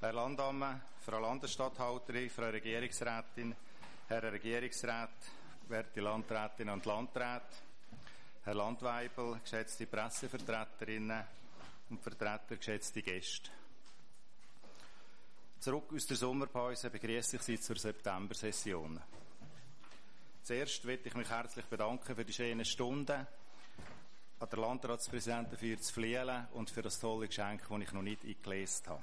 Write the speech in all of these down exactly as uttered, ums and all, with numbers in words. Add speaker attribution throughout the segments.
Speaker 1: Herr Landamme, Frau Landesstatthalterin, Frau Regierungsrätin, Herr Regierungsrat, werte Landrätinnen und Landräte, Herr Landweibel, geschätzte Pressevertreterinnen und Vertreter, geschätzte Gäste. Zurück aus der Sommerpause begrüße ich Sie zur Septembersession. Zuerst möchte ich mich herzlich bedanken für die schönen Stunden, an der Landratspräsidentin für das Fliehen und für das tolle Geschenk, das ich noch nicht eingelesen habe.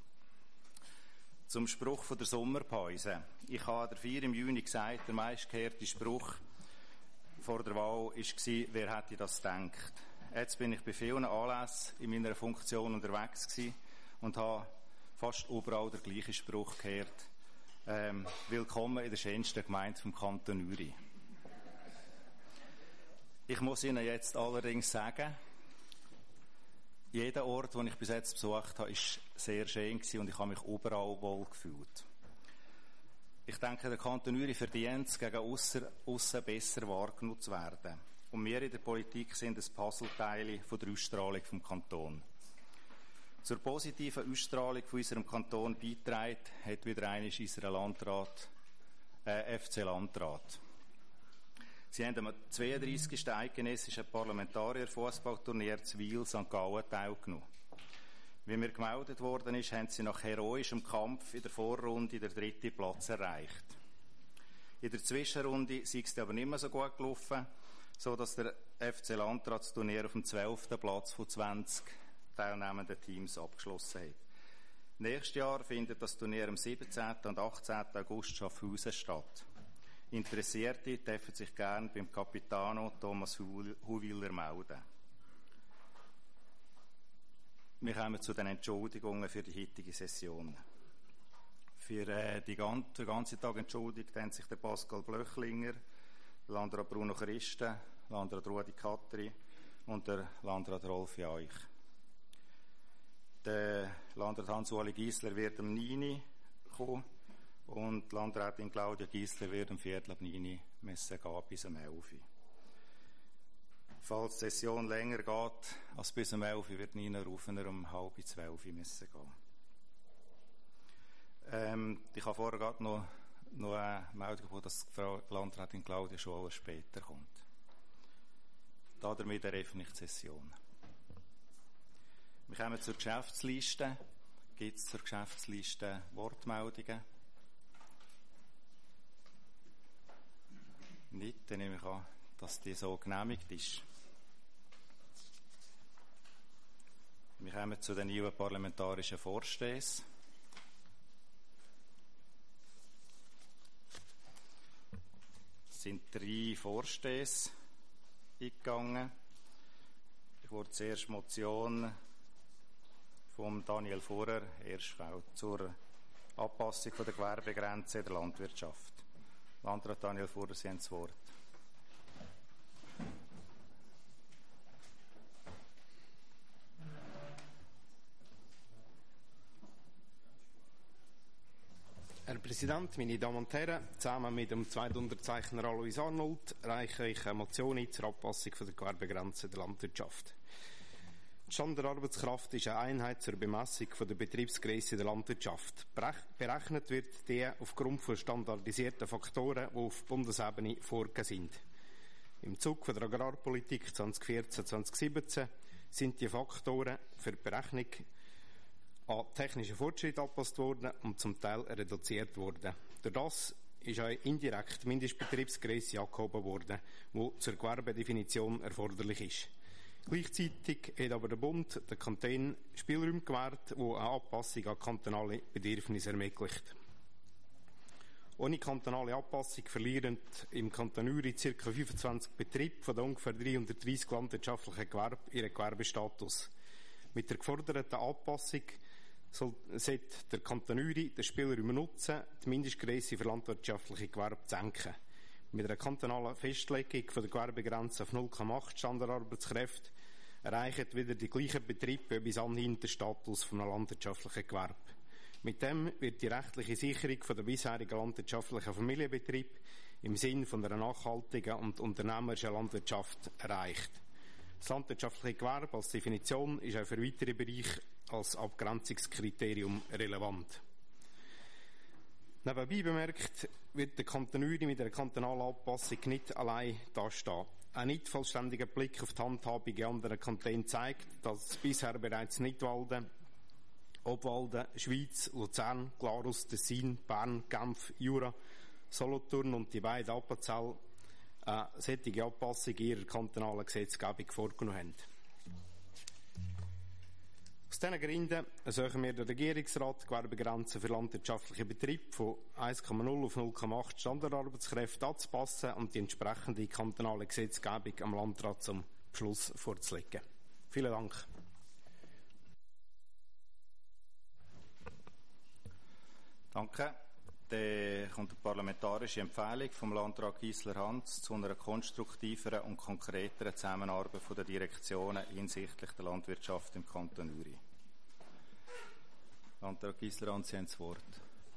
Speaker 1: Zum Spruch von der Sommerpause. Ich habe der vier im Juni gesagt, der meistgehörte Spruch vor der Wahl war, wer hätte das gedacht? Jetzt bin ich bei vielen Anlässen in meiner Funktion unterwegs gewesen und habe fast überall den gleichen Spruch gehört. Ähm, willkommen in der schönsten Gemeinde vom Kanton Uri. Ich muss Ihnen jetzt allerdings sagen, jeder Ort, den ich bis jetzt besucht habe, war sehr schön gewesen und ich habe mich überall wohl gefühlt. Ich denke, der Kanton Uri verdient es, gegen aussen, aussen besser wahrgenommen zu werden. Und wir in der Politik sind ein Puzzleteil von der Ausstrahlung vom Kanton. Zur positiven Ausstrahlung von unserem Kanton beigetragen hat wieder einmal unser Landrat, äh, F C Landrat. Sie haben am zweiunddreissigsten eidgenössischen Parlamentarier-Fußballturnier zu Wil Sankt Gallen teilgenommen. Wie mir gemeldet worden ist, haben sie nach heroischem Kampf in der Vorrunde den dritten Platz erreicht. In der Zwischenrunde sei es aber nicht mehr so gut gelaufen, so dass der F C Landrat das Turnier auf dem zwölften Platz von zwanzig teilnehmenden Teams abgeschlossen hat. Nächstes Jahr findet das Turnier am siebzehnten und achtzehnten August Schaffhausen statt. Interessierte dürfen sich gerne beim Capitano Thomas Huwiler melden. Wir kommen zu den Entschuldigungen für die heutige Session. Für äh, die ganze, den ganzen Tag entschuldigt haben sich der Pascal Blöchlinger, Landrat Bruno Christen, Landrat Rudi Katteri und der Landrat Rolf Jaich. Der Landrat Hans-Uli Giesler wird am neun kommen und die Landrätin Claudia Giesler wird am Viertel ab neun müssen gehen bis um elf. Falls die Session länger geht als bis um elf, wird Nina Rufener um halb zwölf müssen gehen. Ähm, ich habe vorher gerade noch, noch eine Meldung bekommen, dass die Frau Landrätin Claudia schon später kommt. Damit eröffne ich die Session. Wir kommen zur Geschäftsliste. Gibt es zur Geschäftsliste Wortmeldungen? Nicht, dann nehme ich an, dass die so genehmigt ist. Wir kommen zu den neuen parlamentarischen Vorstößen. Es sind drei Vorstöße eingegangen. Ich wurde zuerst Motion von Daniel Furrer, Erschfeld, zur Anpassung der Gewerbegrenze in der Landwirtschaft. Landrat Daniel Furrer, Sie haben das Wort.
Speaker 2: Herr Präsident, meine Damen und Herren, zusammen mit dem Zweitunterzeichner Alois Arnold reiche ich eine Motion ein zur Anpassung der Gewerbegrenze der Landwirtschaft. Die Stand der Arbeitskraft ist eine Einheit zur Bemessung der Betriebsgrösse der Landwirtschaft. Berechnet wird die aufgrund von standardisierten Faktoren, die auf Bundesebene vorgesehen sind. Im Zug der Agrarpolitik zwanzig vierzehn zwanzig siebzehn sind die Faktoren für die Berechnung an technischen Fortschritt angepasst worden und zum Teil reduziert worden. Durch das ist auch indirekt Mindestbetriebsgrösse angehoben worden, die zur Gewerbedefinition erforderlich ist. Gleichzeitig hat aber der Bund den Kantonen Spielräume gewährt, die eine Anpassung an kantonale Bedürfnisse ermöglicht. Ohne kantonale Anpassung verlieren im Kanton Uri ca. fünfundzwanzig Betriebe von den ungefähr dreihundertdreissig landwirtschaftlichen Gewerben ihren Gewerbestatus. Mit der geforderten Anpassung soll, sollte der Kanton Uri den Spielraum nutzen, die Mindestgrösse für landwirtschaftliche Gewerbe zu senken. Mit einer kantonalen Festlegung von der Gewerbegrenze auf null Komma acht Standardarbeitskräfte erreichen wieder die gleichen Betriebe bis anhin den Status von einem landwirtschaftlichen Gewerbe. Mit dem wird die rechtliche Sicherung von der bisherigen landwirtschaftlichen Familienbetrieb im Sinn von einer nachhaltigen und unternehmerischen Landwirtschaft erreicht. Das landwirtschaftliche Gewerbe als Definition ist auch für weitere Bereiche als Abgrenzungskriterium relevant. Nebenbei bemerkt wird der Kanton Uri mit einer kantonalen Anpassung nicht allein dastehen. Ein nicht vollständiger Blick auf die Handhabung in anderen Kantonen zeigt, dass bisher bereits Nidwalden, Obwalden, Schweiz, Luzern, Glarus, Tessin, Bern, Genf, Jura, Solothurn und die beiden Appenzell eine solche Anpassung ihrer kantonalen Gesetzgebung vorgenommen haben. Aus diesen Gründen ersuchen wir den Regierungsrat, die Gewerbegrenze für landwirtschaftliche Betriebe von eins Komma null auf null Komma acht Standardarbeitskräfte anzupassen und die entsprechende kantonale Gesetzgebung am Landrat zum Beschluss vorzulegen. Vielen Dank.
Speaker 1: Danke. Dann kommt die parlamentarische Empfehlung vom Landrat Gisler-Hans zu einer konstruktiveren und konkreteren Zusammenarbeit der Direktionen hinsichtlich der Landwirtschaft im Kanton Uri. Landrat Gisler-Hans, Sie haben das Wort.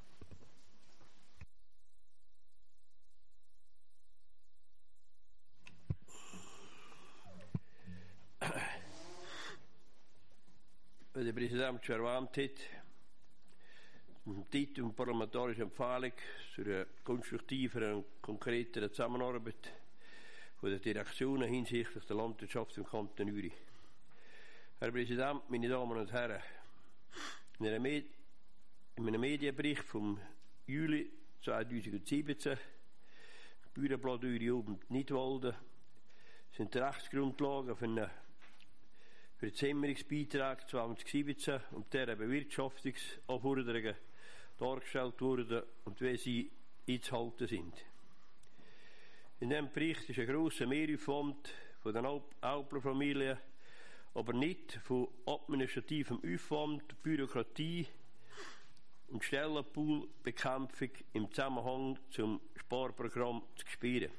Speaker 3: Wie der Präsident schon erwähnt hat, im Titel und parlamentarische Empfehlung zu einer konstruktiveren und konkreteren Zusammenarbeit von den Direktionen hinsichtlich der Landwirtschaft im Kanton Uri. Herr Präsident, meine Damen und Herren, in einem, Med- in einem Medienbericht vom Juli zweitausendsiebzehn, Bauernblatt Uri oben Nidwalden, sind die Rechtsgrundlagen für einen für den Zimmerungsbeitrag zweitausendsiebzehn und deren Bewirtschaftungsanforderungen dargestellt wurden und wie sie einzuhalten sind. In diesem Bericht ist ein grosser Mehraufwand von den Aupler-Familien, aber nicht von administrativem Aufwand, Bürokratie und Stellenpoolbekämpfung im Zusammenhang zum Sparprogramm zu spüren.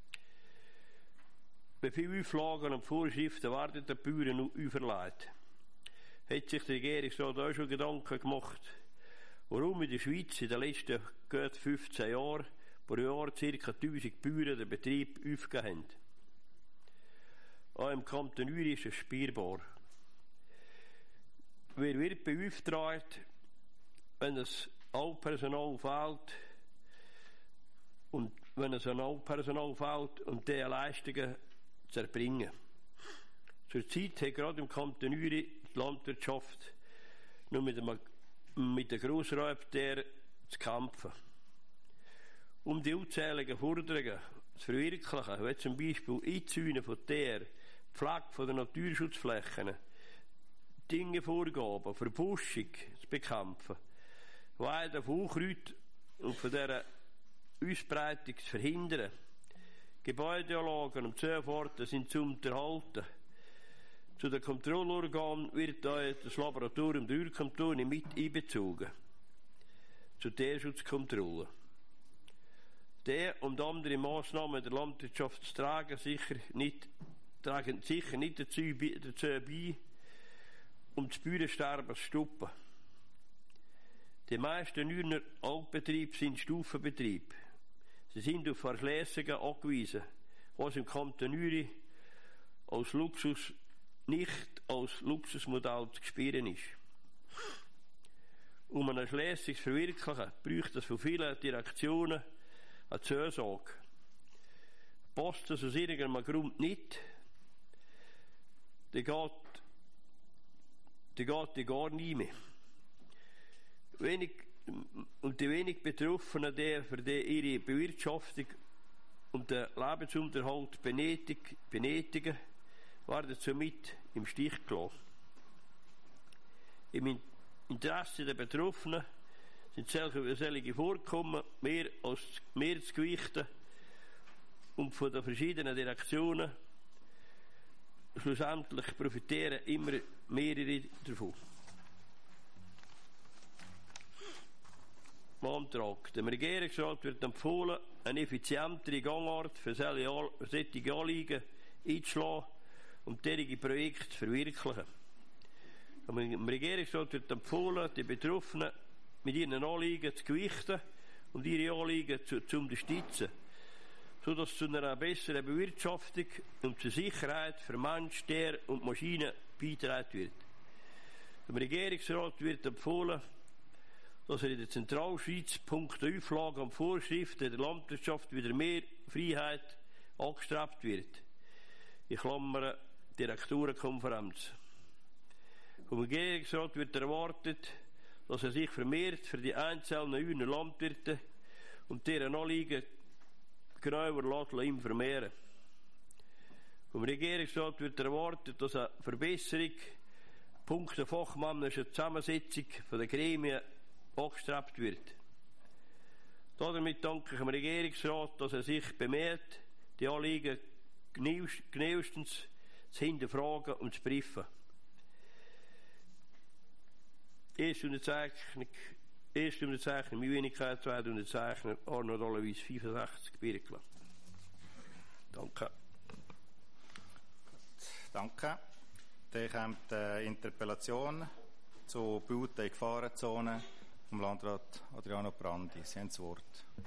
Speaker 3: Wie viele Auflagen und Vorschriften werden den Bauern noch auferlegt? Hat sich der Regierungsrat auch schon Gedanken gemacht, warum in der Schweiz in den letzten gut fünfzehn Jahren pro Jahr ca. tausend Bauern den Betrieb aufgegeben haben? Auch im Kanton Uri ist es spürbar. Wer wird beauftragt, wenn es Altpersonal fehlt und wenn es an Altpersonal fehlt und diese Leistungen zu erbringen? Zurzeit hat gerade im Kanton Uri die Landwirtschaft nur mit, einem, mit den Grossraubtieren zu kämpfen. Um die unzähligen Forderungen zu verwirklichen, wie zum Beispiel Einzäunen von Tieren, Pflege von den Naturschutzflächen, Dingevorgaben, Verbuschung zu bekämpfen, Weiden von Unkräut und von dieser Ausbreitung zu verhindern, Gebäudeanlagen und Zufahrten sind zu unterhalten. Zu den Kontrollorganen wird auch das Laboratorium der Urkantone mit einbezogen. Zur Tierschutzkontrolle. Die und andere Massnahmen der Landwirtschaft tragen sicher nicht, tragen sicher nicht dazu, dazu bei, um das Bauernsterben zu stoppen. Die meisten Urner Altbetriebe sind Stufenbetriebe. Sie sind auf Verschließungen angewiesen, was im Kanton Uri als Luxus, nicht als Luxusmodell zu spüren ist. Um eine Erschliessung zu verwirklichen, braucht es von vielen Direktionen eine Zusage. Passt das aus irgendeinem Grund nicht, dann geht, dann geht die gar nie mehr. Wenig, und die wenig Betroffenen, die für die ihre Bewirtschaftung und den Lebensunterhalt benötigen, benötigen werden somit im Stich gelassen. Im Interesse der Betroffenen sind solche, solche Vorkommen mehr, als, mehr zu gewichten und von den verschiedenen Direktionen schlussendlich profitieren immer mehrere davon. Im Antrag. Dem Regierungsrat wird empfohlen, eine effizientere Gangart für solche Anliegen einzuschlagen und derige Projekte zu verwirklichen. Dem Regierungsrat wird empfohlen, die Betroffenen mit ihren Anliegen zu gewichten und ihre Anliegen zu, zu unterstützen, sodass zu einer besseren Bewirtschaftung und zur Sicherheit für Mensch, Tier und Maschinen beigetragen wird. Dem Regierungsrat wird empfohlen, dass er in der Zentralschweiz punkto Auflagen und Vorschriften der Landwirtschaft wieder mehr Freiheit angestrebt wird. Ich klammere Direktorenkonferenz. Vom Regierungsrat wird erwartet, dass er sich vermehrt für die einzelnen Hühner Landwirte und deren Anliegen genauer informieren. Vom Regierungsrat wird erwartet, dass eine Verbesserung punkto fachmännischer Zusammensetzung der Gremien angestrebt wird. Damit danke ich dem Regierungsrat, dass er sich bemüht, die Anliegen genauestens zu hinterfragen und zu prüfen. Erste Unterzeichnung, erste Unterzeichnung, meine Wenigkeit, zweite Unterzeichner, Arnold Alois fünfundsechzig, Birkla. Danke.
Speaker 1: Danke. Dann kommt die Interpellation zu Bauten in Gefahrenzonen vom Landrat Adriano Brandi. Sie haben das Wort.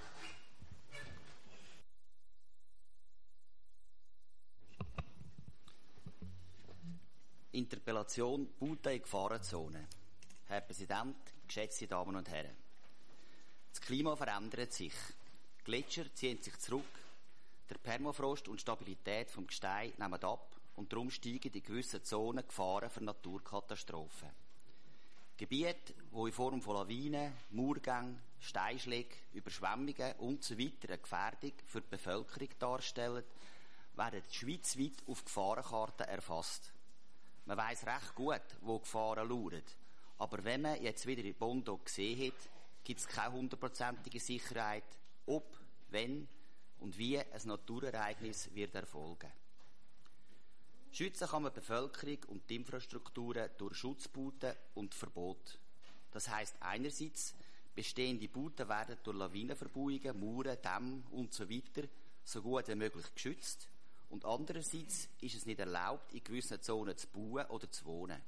Speaker 4: Interpellation Bauten in Gefahrenzonen. Herr Präsident, geschätzte Damen und Herren. Das Klima verändert sich. Die Gletscher ziehen sich zurück. Der Permafrost und die Stabilität des Gesteins nehmen ab und darum steigen in gewissen Zonen Gefahren für Naturkatastrophen. Gebiete, die in Form von Lawinen, Murgängen, Steinschlägen, Überschwemmungen usw. eine Gefährdung für die Bevölkerung darstellen, werden schweizweit auf Gefahrenkarten erfasst. Man weiss recht gut, wo Gefahren lauern. Aber wenn man jetzt wieder in Bondo gesehen hat, gibt es keine hundertprozentige Sicherheit, ob, wenn und wie ein Naturereignis wird erfolgen. Schützen kann man die Bevölkerung und die Infrastrukturen durch Schutzbauten und Verbot. Das heisst einerseits, bestehende Bauten werden durch Lawinenverbauungen, Mauern, Dämme usw. so gut wie möglich geschützt. Und andererseits ist es nicht erlaubt, in gewissen Zonen zu bauen oder zu wohnen.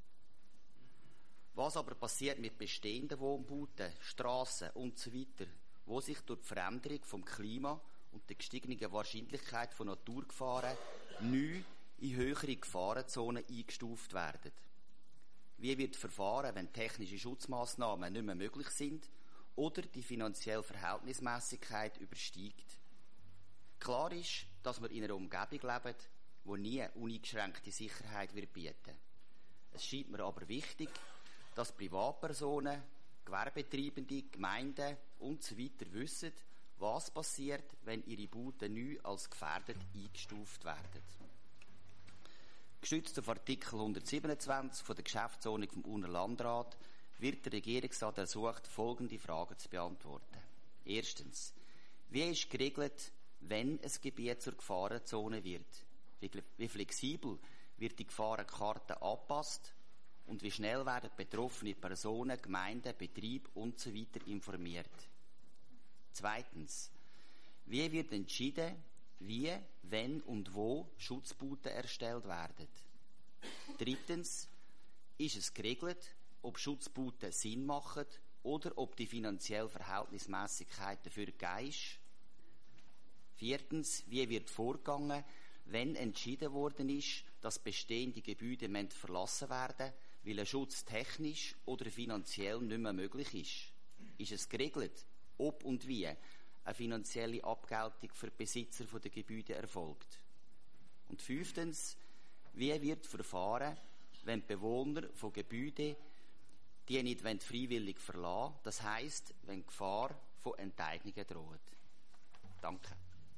Speaker 4: Was aber passiert mit bestehenden Wohnbauten, Strassen usw., wo sich durch die Veränderung vom Klima und der gestiegenen Wahrscheinlichkeit von Naturgefahren neu in höhere Gefahrenzonen eingestuft werden? Wie wird verfahren, wenn technische Schutzmaßnahmen nicht mehr möglich sind oder die finanzielle Verhältnismäßigkeit übersteigt? Klar ist, dass wir in einer Umgebung leben, die nie uneingeschränkte Sicherheit wird bieten. Es scheint mir aber wichtig, dass Privatpersonen, Gewerbetreibende, Gemeinden usw. wissen, was passiert, wenn ihre Bauten neu als gefährdet eingestuft werden. Gestützt auf Artikel hundertsiebenundzwanzig von der Geschäftsordnung vom Urner Landrat wird der Regierungsrat ersucht, folgende Fragen zu beantworten. Erstens. Wie ist geregelt, wenn ein Gebiet zur Gefahrenzone wird? Wie, wie flexibel wird die Gefahrenkarte angepasst? Und wie schnell werden betroffene Personen, Gemeinden, Betriebe usw. informiert? Zweitens. Wie wird entschieden, wie, wenn und wo Schutzbauten erstellt werden? Drittens. Ist es geregelt, ob Schutzbauten Sinn machen oder ob die finanzielle Verhältnismäßigkeit dafür gegeben ist? Viertens. Wie wird vorgegangen, wenn entschieden worden ist, dass bestehende Gebäude verlassen werden, weil ein Schutz technisch oder finanziell nicht mehr möglich ist? Ist es geregelt, ob und wie eine finanzielle Abgeltung für die Besitzer der Gebäude erfolgt? Und fünftens. Wie wird verfahren, wenn die Bewohner von Gebäuden die nicht freiwillig verlassen wollen, das heisst, wenn Gefahr von Enteignungen droht? Danke.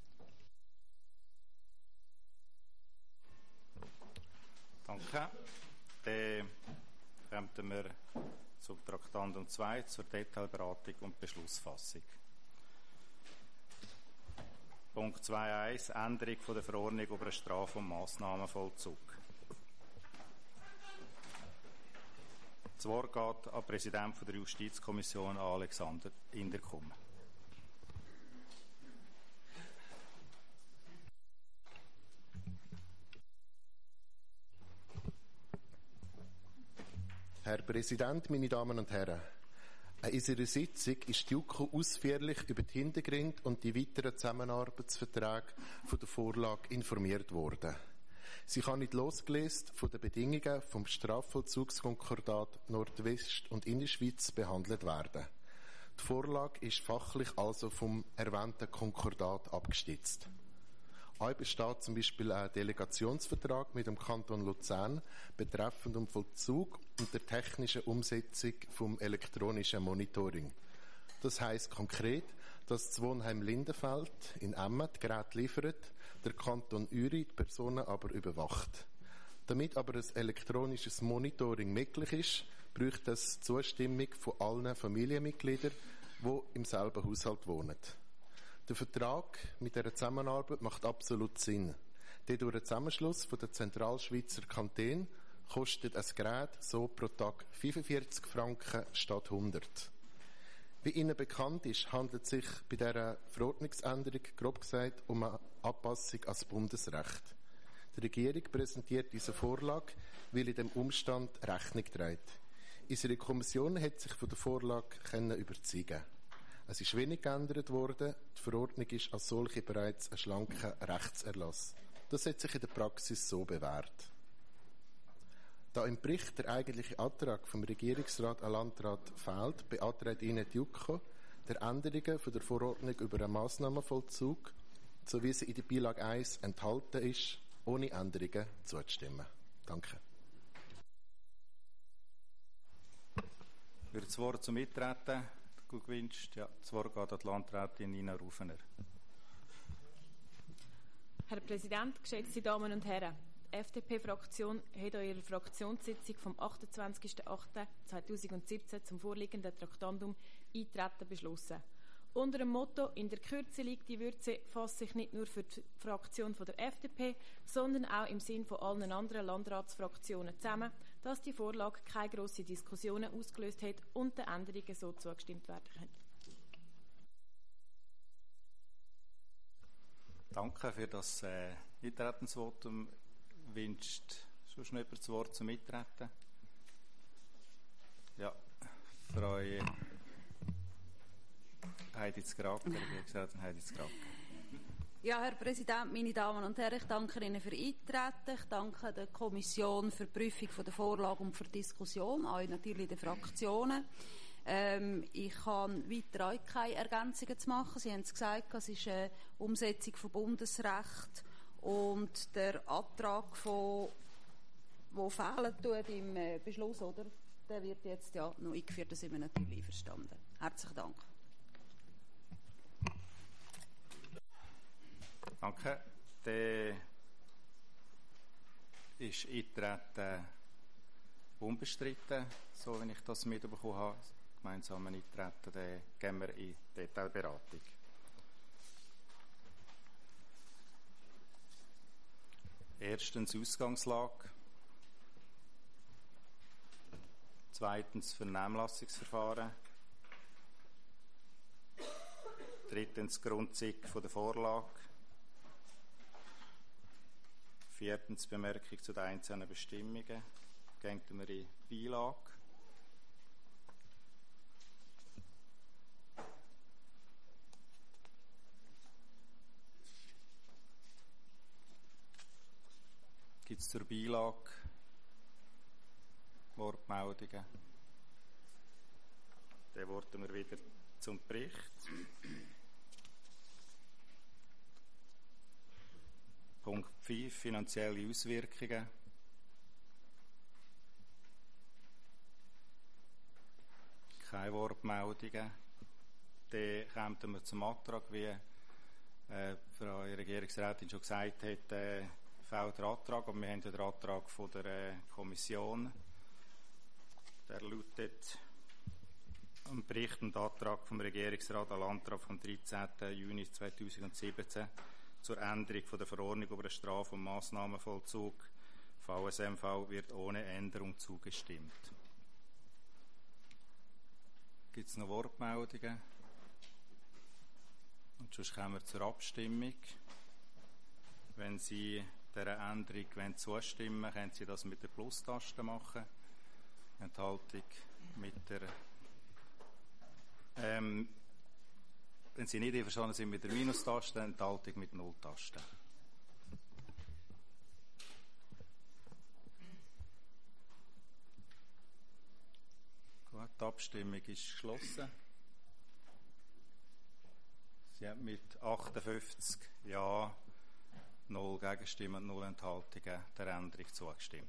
Speaker 1: Danke. Dann kommen wir zum Traktandum zwei, zur Detailberatung und Beschlussfassung. Punkt zwei Punkt eins, Änderung von der Verordnung über den Straf- und Massnahmenvollzug. Das Wort geht an den Präsidenten der Justizkommission, Alexander Inderkum.
Speaker 5: Herr Präsident, meine Damen und Herren! An unserer Sitzung ist die JuKo ausführlich über die Hintergründe und die weiteren Zusammenarbeitsverträge von der Vorlage informiert worden. Sie kann nicht losgelöst von den Bedingungen vom Strafvollzugskonkordat Nordwest- und Innerschweiz behandelt werden. Die Vorlage ist fachlich also vom erwähnten Konkordat abgestützt. Auch besteht zum Beispiel ein Delegationsvertrag mit dem Kanton Luzern betreffend den Vollzug und der technischen Umsetzung vom elektronischen Monitoring. Das heisst konkret, dass das Wohnheim Lindenfeld in Emmen die Geräte liefert, der Kanton Uri die Personen aber überwacht. Damit aber ein elektronisches Monitoring möglich ist, braucht es die Zustimmung von allen Familienmitgliedern, die im selben Haushalt wohnen. Der Vertrag mit dieser Zusammenarbeit macht absolut Sinn. Der durch den Zusammenschluss von der Zentralschweizer Kantone kostet ein Gerät so pro Tag fünfundvierzig Franken statt hundert. Wie Ihnen bekannt ist, handelt es sich bei dieser Verordnungsänderung grob gesagt um eine Anpassung ans Bundesrecht. Die Regierung präsentiert diese Vorlage, weil in dem Umstand Rechnung trägt. Unsere Kommission hat sich von der Vorlage überzeugen. Es ist wenig geändert worden. Die Verordnung ist als solche bereits ein schlanker Rechtserlass. Das hat sich in der Praxis so bewährt. Da im Bericht der eigentliche Antrag vom Regierungsrat an Landrat fehlt, beantragt Ihnen die JuKo, der Änderungen von der Verordnung über den Massnahmenvollzug, so wie sie in der Beilage eins enthalten ist, ohne Änderungen zuzustimmen. Danke.
Speaker 1: Wird das Wort zum Mittreten gewünscht? Ja, das Wort geht an die Landrätin Nina Rufener.
Speaker 6: Herr Präsident, geschätzte Damen und Herren! Die F D P-Fraktion hat an ihrer Fraktionssitzung vom achtundzwanzigsten achten zweitausendsiebzehn zum vorliegenden Traktandum Eintreten beschlossen. Unter dem Motto «In der Kürze liegt die Würze» fasst sich nicht nur für die Fraktion von der F D P, sondern auch im Sinn von allen anderen Landratsfraktionen zusammen, dass die Vorlage keine grossen Diskussionen ausgelöst hat und den Änderungen so zugestimmt werden kann.
Speaker 1: Danke für das äh, Eintretensvotum. Wünscht sonst noch jemand das Wort zum Mittreten? Ja, Frau Heidi Zgracker, Regierungsrätin Heidi Zgracker.
Speaker 7: Ja, Herr Präsident, meine Damen und Herren, ich danke Ihnen für Eintreten. Ich danke der Kommission für die Prüfung der Vorlage und für die Diskussion, auch natürlich den Fraktionen. Ähm, ich kann weiter auch keine Ergänzungen zu machen. Sie haben es gesagt, es ist eine Umsetzung von Bundesrecht. Und der Antrag, von, der fehlen tut im äh, Beschluss, oder, der wird jetzt ja noch eingeführt, da sind wir natürlich einverstanden. Herzlichen Dank.
Speaker 1: Danke. Dann ist Eintreten unbestritten, so wie ich das mitbekommen habe. Gemeinsam Eintreten, dann gehen wir in Detailberatung. Erstens Ausgangslage. Zweitens Vernehmlassungsverfahren. Drittens Grundzüge der Vorlage. Viertens Bemerkung zu den einzelnen Bestimmungen. Gehen wir in die Beilage. Gibt es zur Beilage Wortmeldungen? Dann worten wir wieder zum Bericht. Punkt fünf, finanzielle Auswirkungen. Keine Wortmeldungen. Dann kommen wir zum Antrag, wie äh, Frau Regierungsrätin schon gesagt hat, äh, fehlt der Antrag, aber wir haben ja den Antrag von der äh, Kommission. Der lautet am Bericht und Antrag vom Regierungsrat an Landrat vom dreizehnten Juni zweitausendsiebzehn zur Änderung von der Verordnung über den Straf- und Massnahmenvollzug V S M V wird ohne Änderung zugestimmt. Gibt es noch Wortmeldungen? Und sonst kommen wir zur Abstimmung. Wenn Sie dieser Änderung zustimmen wollen, können Sie das mit der Plus-Taste machen. Enthaltung mit der ähm, wenn Sie nicht einverstanden sind mit der Minustaste, Enthaltung mit Null-Taste. Die Abstimmung ist geschlossen. Sie haben mit achtundfünfzig Ja, null Gegenstimmen und null Enthaltungen der Änderung zugestimmt.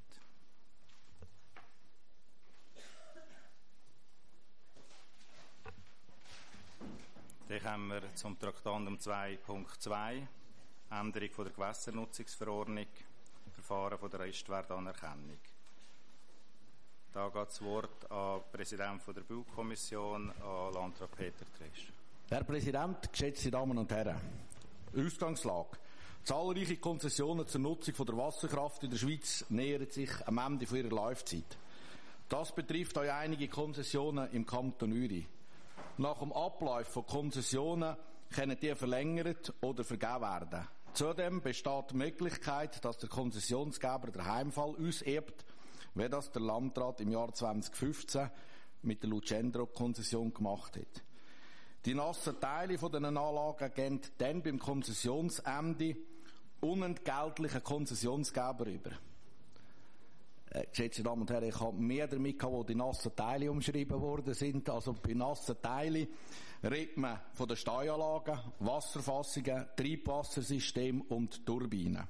Speaker 1: Dann kommen wir zum Traktandum zwei Punkt zwei, Änderung von der Gewässernutzungsverordnung, Verfahren von der Restwertanerkennung. Da geht das Wort an den Präsidenten der Baukommission, an Landrat Peter Tresch.
Speaker 8: Herr Präsident, geschätzte Damen und Herren. Ausgangslage. Zahlreiche Konzessionen zur Nutzung von der Wasserkraft in der Schweiz nähern sich am Ende ihrer Laufzeit. Das betrifft auch einige Konzessionen im Kanton Uri. Nach dem Ablauf von Konzessionen können die verlängert oder vergeben werden. Zudem besteht die Möglichkeit, dass der Konzessionsgeber den Heimfall auserbt, wie das der Landrat im Jahr zweitausendfünfzehn mit der Lucendro-Konzession gemacht hat. Die nassen Teile von diesen Anlagen gehen dann beim Konzessionsende unentgeltlichen Konzessionsgeber über. Äh, geschätzte Damen und Herren, ich habe mehr damit gehabt, wo die nassen Teile umschrieben worden sind. Also bei nassen Teilen redet man von den Steueranlagen, Wasserfassungen, Treibwassersystemen und Turbinen.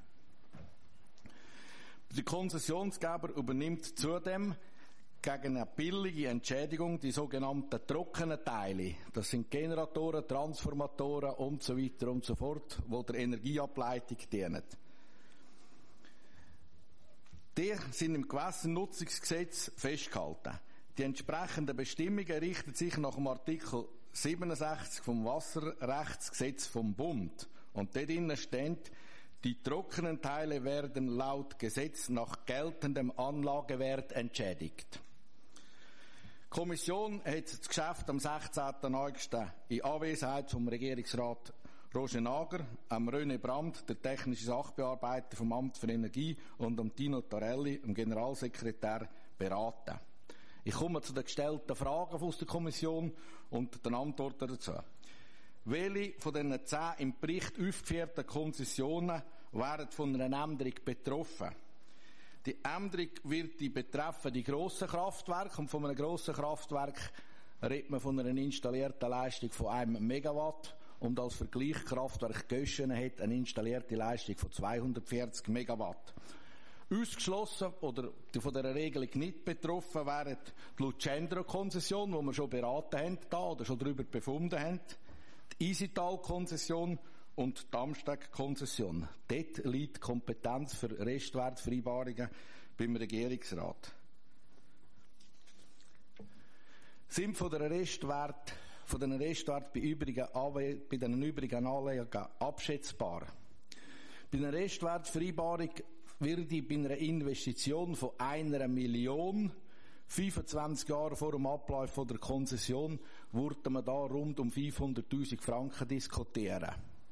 Speaker 8: Der Konzessionsgeber übernimmt zudem gegen eine billige Entschädigung die sogenannten trockenen Teile. Das sind Generatoren, Transformatoren und so weiter und so fort, die der Energieableitung dienen. Die sind im Gewässernutzungsgesetz festgehalten. Die entsprechenden Bestimmungen richten sich nach dem Artikel siebenundsechzig vom Wasserrechtsgesetz vom Bund. Und dort drinnen steht, die trockenen Teile werden laut Gesetz nach geltendem Anlagewert entschädigt. Die Kommission hat das Geschäft am sechzehnten August in Anwesenheit vom Regierungsrat Roger Nager, am René Brandt, der technische Sachbearbeiter vom Amt für Energie, und am Tino Torelli, dem Generalsekretär, beraten. Ich komme zu den gestellten Fragen aus der Kommission und den Antworten dazu. Welche von den zehn im Bericht aufgeführten Konzessionen wären von einer Änderung betroffen? Die Änderung wird die betreffen die grossen Kraftwerke, und von einem grossen Kraftwerk redet man von einer installierten Leistung von einem Megawatt, und als Vergleich Kraftwerk Göschen hat eine installierte Leistung von zweihundertvierzig Megawatt. Ausgeschlossen oder von dieser Regelung nicht betroffen wären die Lucendro-Konzession, die wir schon beraten haben da, oder schon darüber befunden haben, die Isital-Konzession und die Amsteg-Konzession. Dort liegt die Kompetenz für Restwertvereinbarungen beim Regierungsrat. Sind von der Restwert, von den Restwert bei, übrigen, bei den übrigen Anlegern abschätzbar? Bei einer Restwertvereinbarung würde bei einer Investition von einer Million fünfundzwanzig Jahre vor dem Ablauf der Konzession würde man da rund um fünfhunderttausend Franken diskutieren.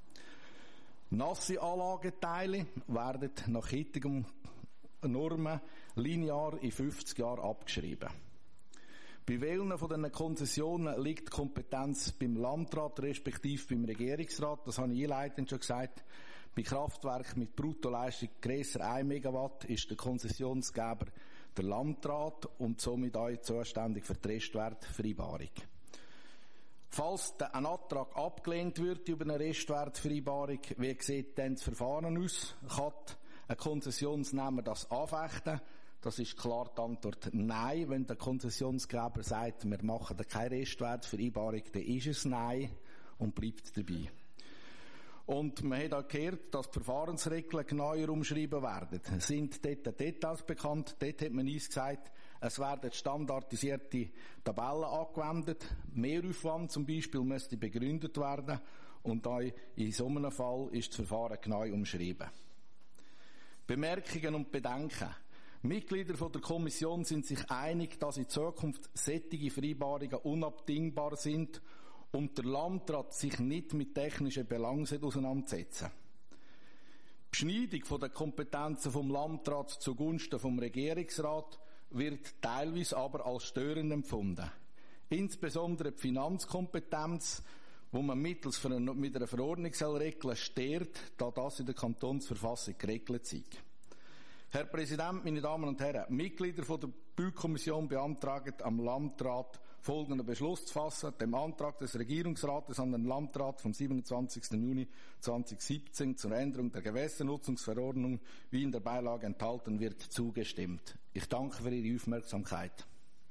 Speaker 8: Nasse Anlageteile werden nach heutigen Normen linear in fünfzig Jahren abgeschrieben. Bei welchen von diesen Konzessionen liegt die Kompetenz beim Landrat respektive beim Regierungsrat? Das habe ich einleitend schon gesagt. Bei Kraftwerken mit Bruttoleistung grösser ein Megawatt ist der Konzessionsgeber der Landrat und somit auch zuständig für die Restwertvereinbarung. Falls ein Antrag abgelehnt wird über eine Restwertvereinbarung, wie sieht dann das Verfahren aus? Kann ein Konzessionsnehmer das anfechten? Das ist klar die Antwort Nein. Wenn der Konzessionsgeber sagt, wir machen keine Restwertvereinbarung, dann ist es Nein und bleibt dabei. Und man hat auch gehört, dass die Verfahrensregeln genauer umschrieben werden. Sind dort Details bekannt? Dort hat man uns gesagt, es werden standardisierte Tabellen angewendet. Mehraufwand zum Beispiel müsste begründet werden. Und auch in so einem Fall ist das Verfahren genau umschrieben. Bemerkungen und Bedenken. Mitglieder der Kommission sind sich einig, dass in Zukunft solche Vereinbarungen unabdingbar sind und der Landrat sich nicht mit technischen Belangen auseinandersetzen. Die Beschneidung der Kompetenzen vom Landrat zugunsten vom Regierungsrat wird teilweise aber als störend empfunden. Insbesondere die Finanzkompetenz, wo man mittels mit einer Verordnung regeln soll, stört, da das in der Kantonsverfassung geregelt ist. Herr Präsident, meine Damen und Herren, Mitglieder von der B ü-Kommission beantragen am Landrat folgenden Beschluss zu fassen: Dem Antrag des Regierungsrates an den Landrat vom siebenundzwanzigsten Juni zweitausendsiebzehn zur Änderung der Gewässernutzungsverordnung, wie in der Beilage enthalten wird, zugestimmt. Ich danke für Ihre Aufmerksamkeit.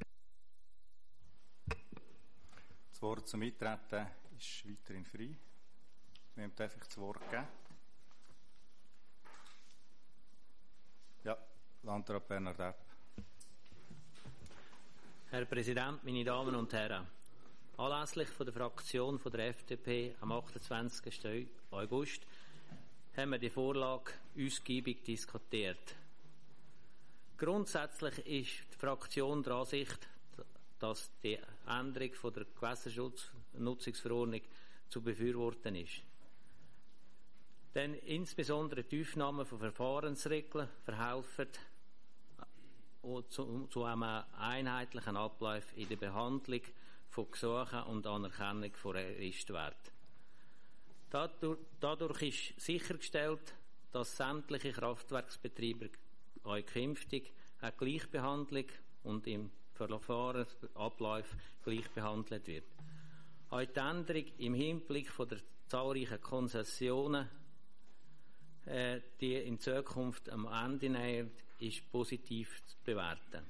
Speaker 1: Das Wort zum Eintreten ist weiterhin frei. Wem darf ich das Wort geben? Ja, Landrat Bernhard Epp.
Speaker 9: Herr Präsident, meine Damen und Herren! Anlässlich von der Fraktion von der F D P am achtundzwanzigsten August haben wir die Vorlage ausgiebig diskutiert. Grundsätzlich ist die Fraktion der Ansicht, dass die Änderung von der Gewässerschutznutzungsverordnung zu befürworten ist. Denn insbesondere die Aufnahme von Verfahrensregeln verhelfen zu, zu einem einheitlichen Ablauf in der Behandlung von Gesuchen und Anerkennung von Restwerten. Dadurch, dadurch ist sichergestellt, dass sämtliche Kraftwerksbetriebe auch künftig eine Gleichbehandlung und im Verfahrensablauf gleich behandelt wird. Auch die Änderung im Hinblick von der zahlreichen Konzessionen, äh, die in Zukunft am Ende nähern, ist positiv zu bewerten.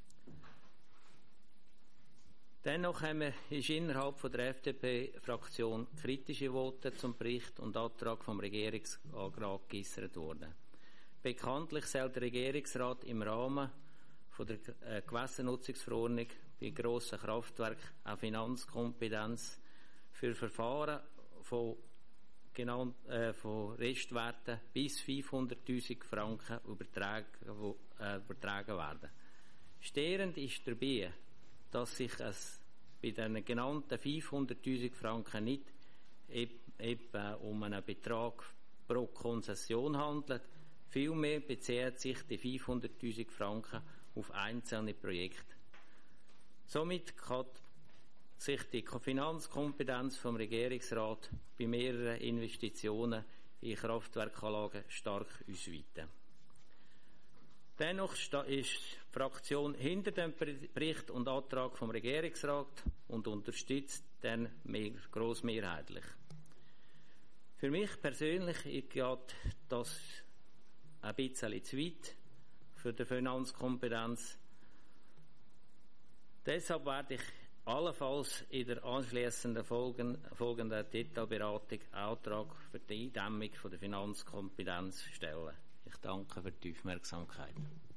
Speaker 9: Dennoch haben wir, ist innerhalb von der F D P-Fraktion kritische Voten zum Bericht und Antrag vom Regierungsrat geäussert worden. Bekanntlich soll der Regierungsrat im Rahmen von der äh, Gewässernutzungsverordnung bei grossen Kraftwerken eine Finanzkompetenz für Verfahren von, genau, äh, von Restwerten bis fünfhunderttausend Franken übertragen, wo, äh, übertragen werden. Störend ist dabei, dass sich es bei den genannten fünfhunderttausend Franken nicht eben um einen Betrag pro Konzession handelt. Vielmehr bezieht sich die fünfhunderttausend Franken auf einzelne Projekte. Somit kann sich die Finanzkompetenz vom Regierungsrat bei mehreren Investitionen in Kraftwerkanlagen stark ausweiten. Dennoch ist die Fraktion hinter dem Bericht und Antrag vom Regierungsrat und unterstützt den grossmehrheitlich. Für mich persönlich geht das ein bisschen zu weit für die Finanzkompetenz. Deshalb werde ich allenfalls in der anschliessenden folgen, folgenden Detailberatung einen Antrag für die Eindämmung von der Finanzkompetenz stellen. Ich danke für die Aufmerksamkeit.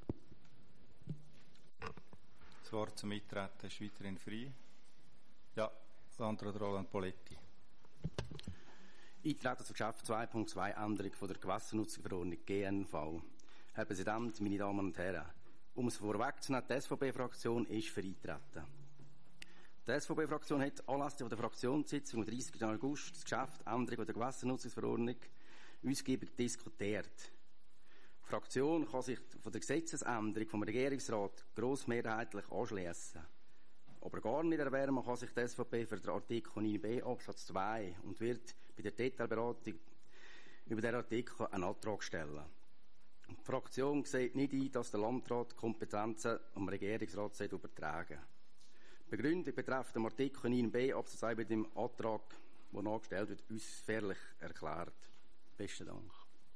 Speaker 1: Das Wort zum Eintreten ist weiterhin frei. Ja, Landrat Roland Poletti.
Speaker 10: Eintreten zu Geschäft zwei Punkt zwei, Änderung von der Gewässernutzungsverordnung G N V. Herr Präsident, meine Damen und Herren, um es vorwegzunehmen, die S V B-Fraktion ist für Eintreten. Die S V B-Fraktion hat anlässlich der Fraktionssitzung am dreißigsten August das Geschäft Änderung der Gewässernutzungsverordnung ausgiebig diskutiert. Die Fraktion kann sich von der Gesetzesänderung vom Regierungsrat grossmehrheitlich anschließen. Aber gar nicht erwähnen, man kann sich die S V B für den Artikel neun b Absatz zwei und wird bei der Detailberatung über den Artikel einen Antrag stellen. Die Fraktion sieht nicht ein, dass der Landrat Kompetenzen am Regierungsrat übertragen soll. Die Begründung betreffend dem Artikel neun b Absatz zwei bei dem Antrag, der nachgestellt wird, ausführlich erklärt. Besten Dank.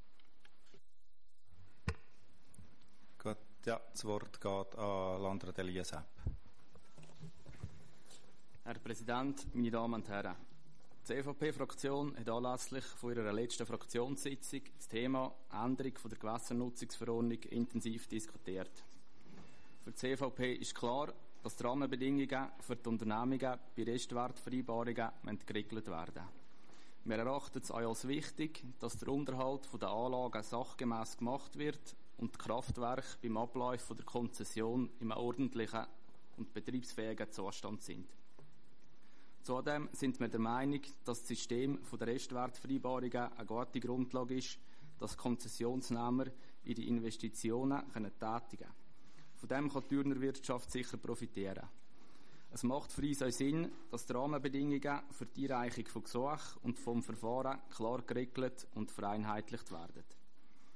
Speaker 1: Gut, ja, das Wort geht an Landrat Elias Epp.
Speaker 11: Herr Präsident, meine Damen und Herren! Die C V P-Fraktion hat anlässlich von ihrer letzten Fraktionssitzung das Thema Änderung von der Gewässernutzungsverordnung intensiv diskutiert. Für die C V P ist klar, dass die Rahmenbedingungen für die Unternehmungen bei Restwertvereinbarungen geregelt werden müssen. Wir erachten es auch als wichtig, dass der Unterhalt der Anlagen sachgemäss gemacht wird und die Kraftwerke beim Ablauf der Konzession im ordentlichen und betriebsfähigen Zustand sind. Zudem sind wir der Meinung, dass das System der Restwertvereinbarungen eine gute Grundlage ist, dass Konzessionsnehmer ihre Investitionen tätigen können. Von dem kann die Thürner Wirtschaft sicher profitieren. Es macht für uns auch Sinn, dass die Rahmenbedingungen für die Einreichung von Gesuchen und vom Verfahren klar geregelt und vereinheitlicht werden.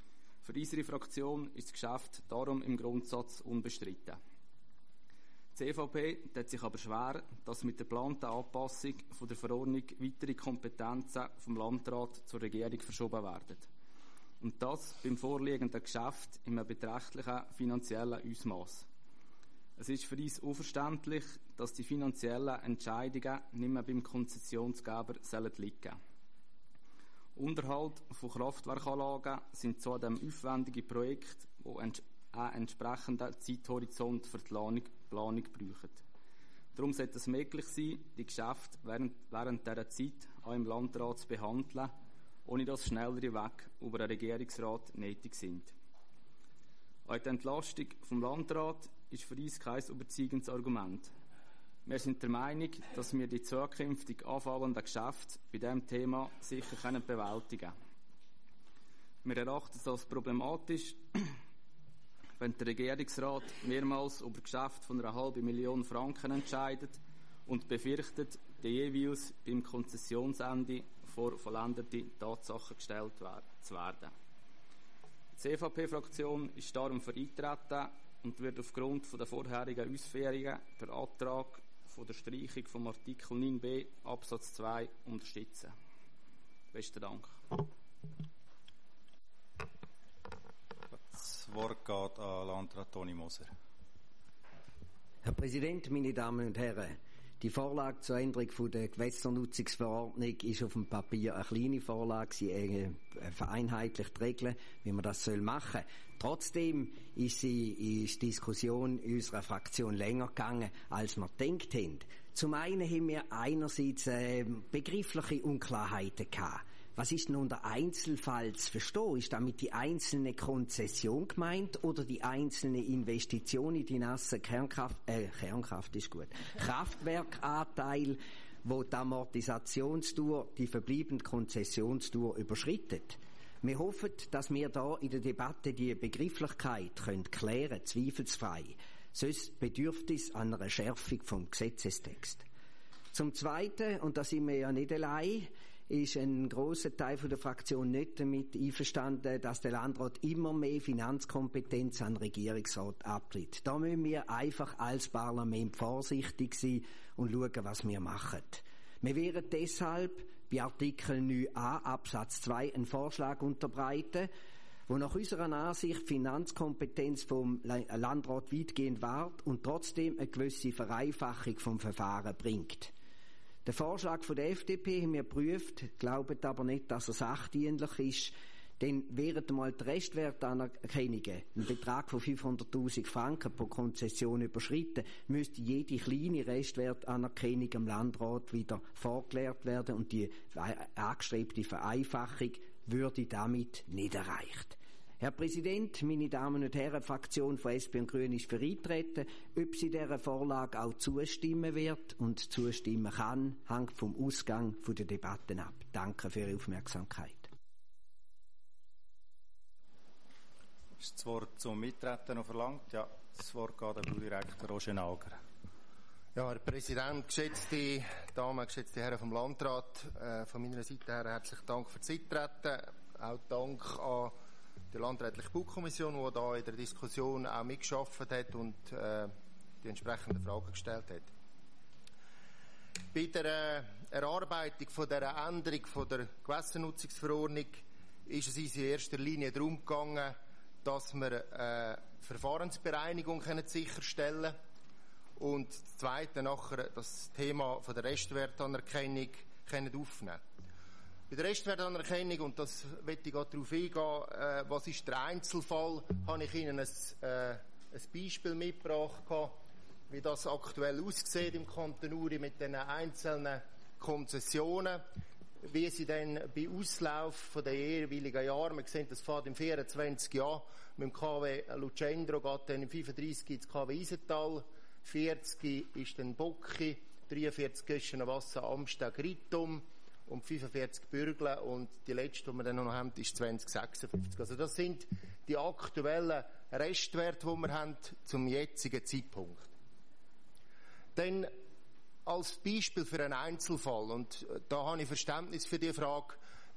Speaker 11: Für unsere Fraktion ist das Geschäft darum im Grundsatz unbestritten. Die C V P tut sich aber schwer, dass mit der geplanten Anpassung von der Verordnung weitere Kompetenzen vom Landrat zur Regierung verschoben werden. Und das beim vorliegenden Geschäft in einem beträchtlichen finanziellen Ausmaß. Es ist für uns unverständlich, dass die finanziellen Entscheidungen nicht mehr beim Konzessionsgeber liegen sollen. Unterhalt von Kraftwerkanlagen sind zudem aufwendige Projekte, die einen entsprechenden Zeithorizont für die Planung, Planung brauchen. Darum sollte es möglich sein, die Geschäfte während, während dieser Zeit auch im Landrat zu behandeln, ohne dass schnellere Wege über den Regierungsrat nötig sind. Auch die Entlastung vom Landrat ist für uns kein überzeugendes Argument. Wir sind der Meinung, dass wir die zukünftig anfallenden Geschäfte bei diesem Thema sicher bewältigen können. Wir erachten es als problematisch, wenn der Regierungsrat mehrmals über Geschäfte von einer halben Million Franken entscheidet und befürchtet, die jeweils beim Konzessionsende vor vollendete Tatsachen gestellt zu werden. Die C V P-Fraktion ist darum für Eintreten und wird aufgrund der vorherigen Ausführungen den Antrag von der Streichung vom Artikel neun b Absatz zwei unterstützen. Besten Dank.
Speaker 1: Das Wort geht an Landrat Toni Moser.
Speaker 12: Herr Präsident, meine Damen und Herren! Die Vorlage zur Änderung der Gewässernutzungsverordnung ist auf dem Papier eine kleine Vorlage. Sie äh, vereinheitlicht die Regeln, wie man das machen soll. Trotzdem ist, sie, ist die Diskussion in unserer Fraktion länger gegangen, als wir gedacht haben. Zum einen haben wir einerseits äh, begriffliche Unklarheiten gehabt. Was ist denn unter Einzelfall zu verstehen? Ist damit die einzelne Konzession gemeint oder die einzelne Investition in die nasse Kernkraft, äh, Kernkraft ist gut, Kraftwerkanteil, wo die Amortisationsdauer die verbleibende Konzessionsdauer überschreitet? Wir hoffen, dass wir da in der Debatte die Begrifflichkeit können klären, zweifelsfrei. Sonst bedürft es einer Schärfung vom Gesetzestext. Zum Zweiten, und da sind wir ja nicht allein, ist ein grosser Teil von der Fraktion nicht damit einverstanden, dass der Landrat immer mehr Finanzkompetenz an den Regierungsrat abtritt. Da müssen wir einfach als Parlament vorsichtig sein und schauen, was wir machen. Wir werden deshalb bei Artikel neun a Absatz zwei einen Vorschlag unterbreiten, wo nach unserer Ansicht die Finanzkompetenz vom Landrat weitgehend wahrt und trotzdem eine gewisse Vereinfachung vom Verfahren bringt. Der Vorschlag von der F D P haben wir geprüft, glauben aber nicht, dass er sachdienlich ist, denn während mal die Restwertanerkennungen einen Betrag von fünfhunderttausend Franken pro Konzession überschritten, müsste jede kleine Restwertanerkennung am Landrat wieder vorgelehrt werden und die angestrebte Vereinfachung würde damit nicht erreicht. Herr Präsident, meine Damen und Herren, die Fraktion von S P und Grünen ist für Eintreten. Ob sie dieser Vorlage auch zustimmen wird und zustimmen kann, hängt vom Ausgang der Debatten ab. Danke für Ihre Aufmerksamkeit.
Speaker 1: Ist das Wort zum Mittreten noch verlangt? Ja, das Wort geht an den Direktor Roger Nager.
Speaker 13: Ja, Herr Präsident, geschätzte Damen, geschätzte Herren vom Landrat, äh, von meiner Seite her herzlichen Dank für das Eintreten. Auch Dank an die landrätliche Baukommission, die da in der Diskussion auch mitgearbeitet hat und äh, die entsprechenden Fragen gestellt hat. Bei der äh, Erarbeitung von der Änderung von der Gewässernutzungsverordnung ist es uns in erster Linie darum gegangen, dass wir äh, Verfahrensbereinigung können sicherstellen und das Zweite nachher das Thema von der Restwertanerkennung können aufnehmen. Bei der Restwertanerkennung, und das möchte ich gerade darauf eingehen, äh, was ist der Einzelfall, habe ich Ihnen ein, äh, ein Beispiel mitgebracht, wie das aktuell aussieht im Kanton Uri mit den einzelnen Konzessionen, wie sie dann bei Auslauf von den jeweiligen Jahren, wir sehen, das fährt im vierundzwanzig Jahr mit dem K W Lucendro, geht dann im fünfunddreissig gibt es K W Isental, vierzig ist dann Bocki, dreiundvierzig Göschenenwasser, Amsteg, Ritum, und fünfundvierzig Bürgle und die letzte, die wir dann noch haben, ist zwanzig sechsundfünfzig. Also das sind die aktuellen Restwerte, die wir haben zum jetzigen Zeitpunkt. Dann als Beispiel für einen Einzelfall, und da habe ich Verständnis für die Frage,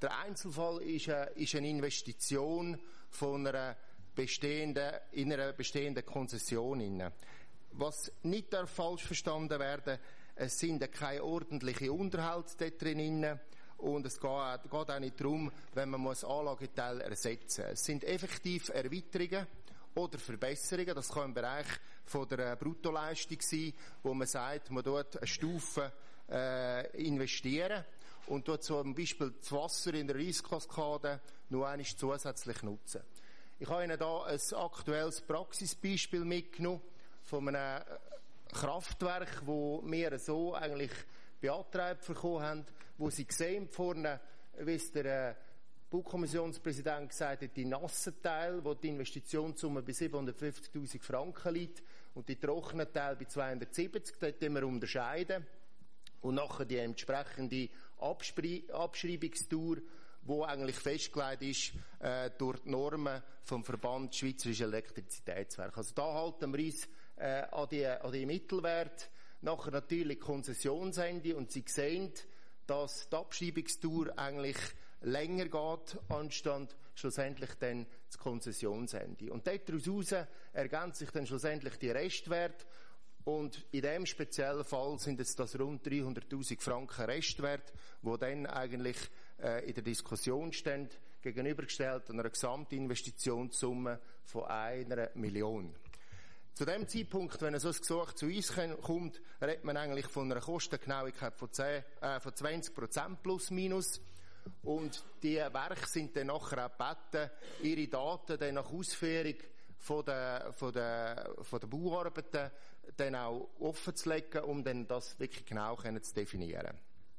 Speaker 13: Der Einzelfall ist eine, ist eine Investition von einer bestehenden, in einer bestehenden Konzession. Was nicht darf falsch verstanden werden, es sind keine ordentlichen Unterhalte dort drin und es geht auch nicht darum, wenn man ein Anlageteil ersetzen muss. Es sind effektiv Erweiterungen oder Verbesserungen. Das kann im Bereich von der Bruttoleistung sein, wo man sagt, man dort eine Stufe äh, investieren und dort zum Beispiel das Wasser in der Reiskaskade noch einmal zusätzlich nutzen. Ich habe Ihnen hier ein aktuelles Praxisbeispiel mitgenommen von einem Kraftwerk, wo wir so eigentlich beantragt bekommen haben, wo Sie sehen vorne, wie es der Baukommissionspräsident gesagt hat, die nassen Teile, wo die Investitionssumme bei siebenhundertfünfzigtausend Franken liegt und die trockenen Teile bei zweihundertsiebzig, dort wir unterscheiden. Und nachher die entsprechende Abschrei- Abschreibungsdauer, wo eigentlich festgelegt ist äh, durch die Normen vom Verband Schweizerische Elektrizitätswerke. Also da halten wir uns äh, an die, an die Mittelwert. Nachher natürlich Konzessionsende und Sie sehen, dass die Abschreibungsdauer eigentlich länger geht, anstatt schlussendlich dann das Konzessionsende. Und daraus ergänzt sich dann schlussendlich die Restwert. Und in dem speziellen Fall sind es das rund dreihunderttausend Franken Restwert, wo dann eigentlich äh, in der Diskussion stehen, gegenübergestellt einer Gesamtinvestitionssumme von einer Million. Zu dem Zeitpunkt, wenn so ein Gesuch zu uns kommt, redet man eigentlich von einer Kostengenauigkeit von, zehn, äh, von zwanzig Prozent plus minus. Und die Werke sind dann nachher auch gebeten, ihre Daten dann nach Ausführung von der, von der, von der Bauarbeiten dann auch offen zu legen, um dann das wirklich genau zu definieren.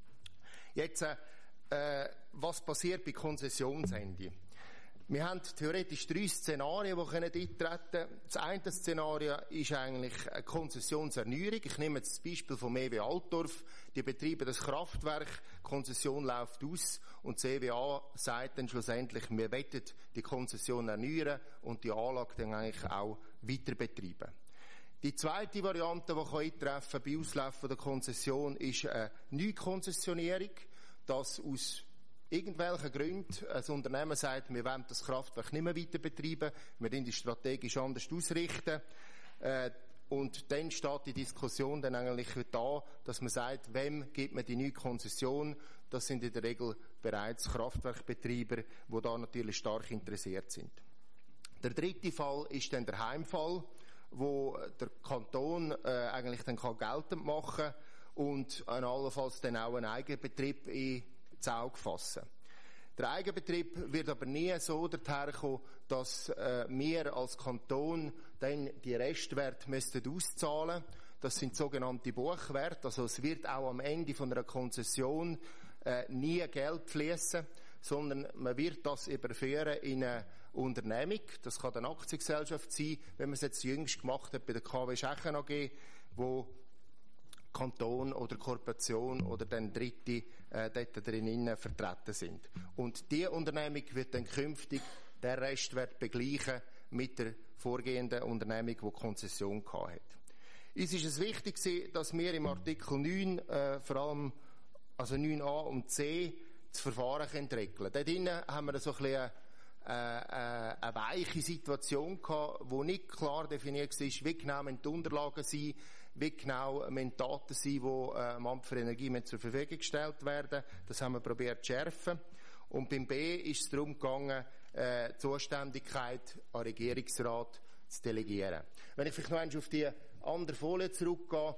Speaker 13: Jetzt, äh, was passiert bei Konzessionsende? Wir haben theoretisch drei Szenarien, die eintreten können. Das eine Szenario ist eigentlich eine Konzessionserneuerung. Ich nehme jetzt das Beispiel von E W Altdorf. Die betreiben das Kraftwerk, die Konzession läuft aus und das E W A sagt dann schlussendlich, wir wollen die Konzession erneuern und die Anlage dann eigentlich auch weiter betreiben. Die zweite Variante, die eintreffen kann bei Auslaufen der Konzession, ist eine Neukonzessionierung, dass aus irgendwelchen Gründen ein Unternehmen sagt, wir wollen das Kraftwerk nicht mehr weiter betreiben, wir wollen die strategisch anders ausrichten. Äh, und dann steht die Diskussion dann eigentlich da, dass man sagt, wem gibt man die neue Konzession? Das sind in der Regel bereits Kraftwerkbetreiber, die da natürlich stark interessiert sind. Der dritte Fall ist dann der Heimfall, wo der Kanton äh, eigentlich dann kann geltend machen und allenfalls dann auch einen Eigenbetrieb in ins Auge fassen. Der Eigenbetrieb wird aber nie so dorthin kommen, dass äh, wir als Kanton dann die Restwerte müssten auszahlen. Das sind sogenannte Buchwerte. Also es wird auch am Ende von einer Konzession äh, nie Geld fließen, sondern man wird das überführen in eine Unternehmung. Das kann eine Aktiengesellschaft sein, wenn man es jetzt jüngst gemacht hat bei der K W Schechen A G, wo Kanton oder Kooperation oder dann Dritte äh, dort drinnen vertreten sind. Und diese Unternehmung wird dann künftig den Restwert begleichen mit der vorgehenden Unternehmung, die Konzession hatte. Uns ist es wichtig, dass wir im Artikel neun, äh, vor allem also neun a und c, das Verfahren regeln können. Dort drinnen haben wir so ein bisschen eine, äh, eine weiche Situation gehabt, wo nicht klar definiert war, wie genau die Unterlagen sind, wie genau die Daten sind, die äh, dem Amt für Energie zur Verfügung gestellt werden. Das haben wir probiert zu schärfen. Und beim B ist es darum gegangen, äh, die Zuständigkeit an den Regierungsrat zu delegieren. Wenn ich vielleicht noch einmal auf die andere Folie zurückgehe,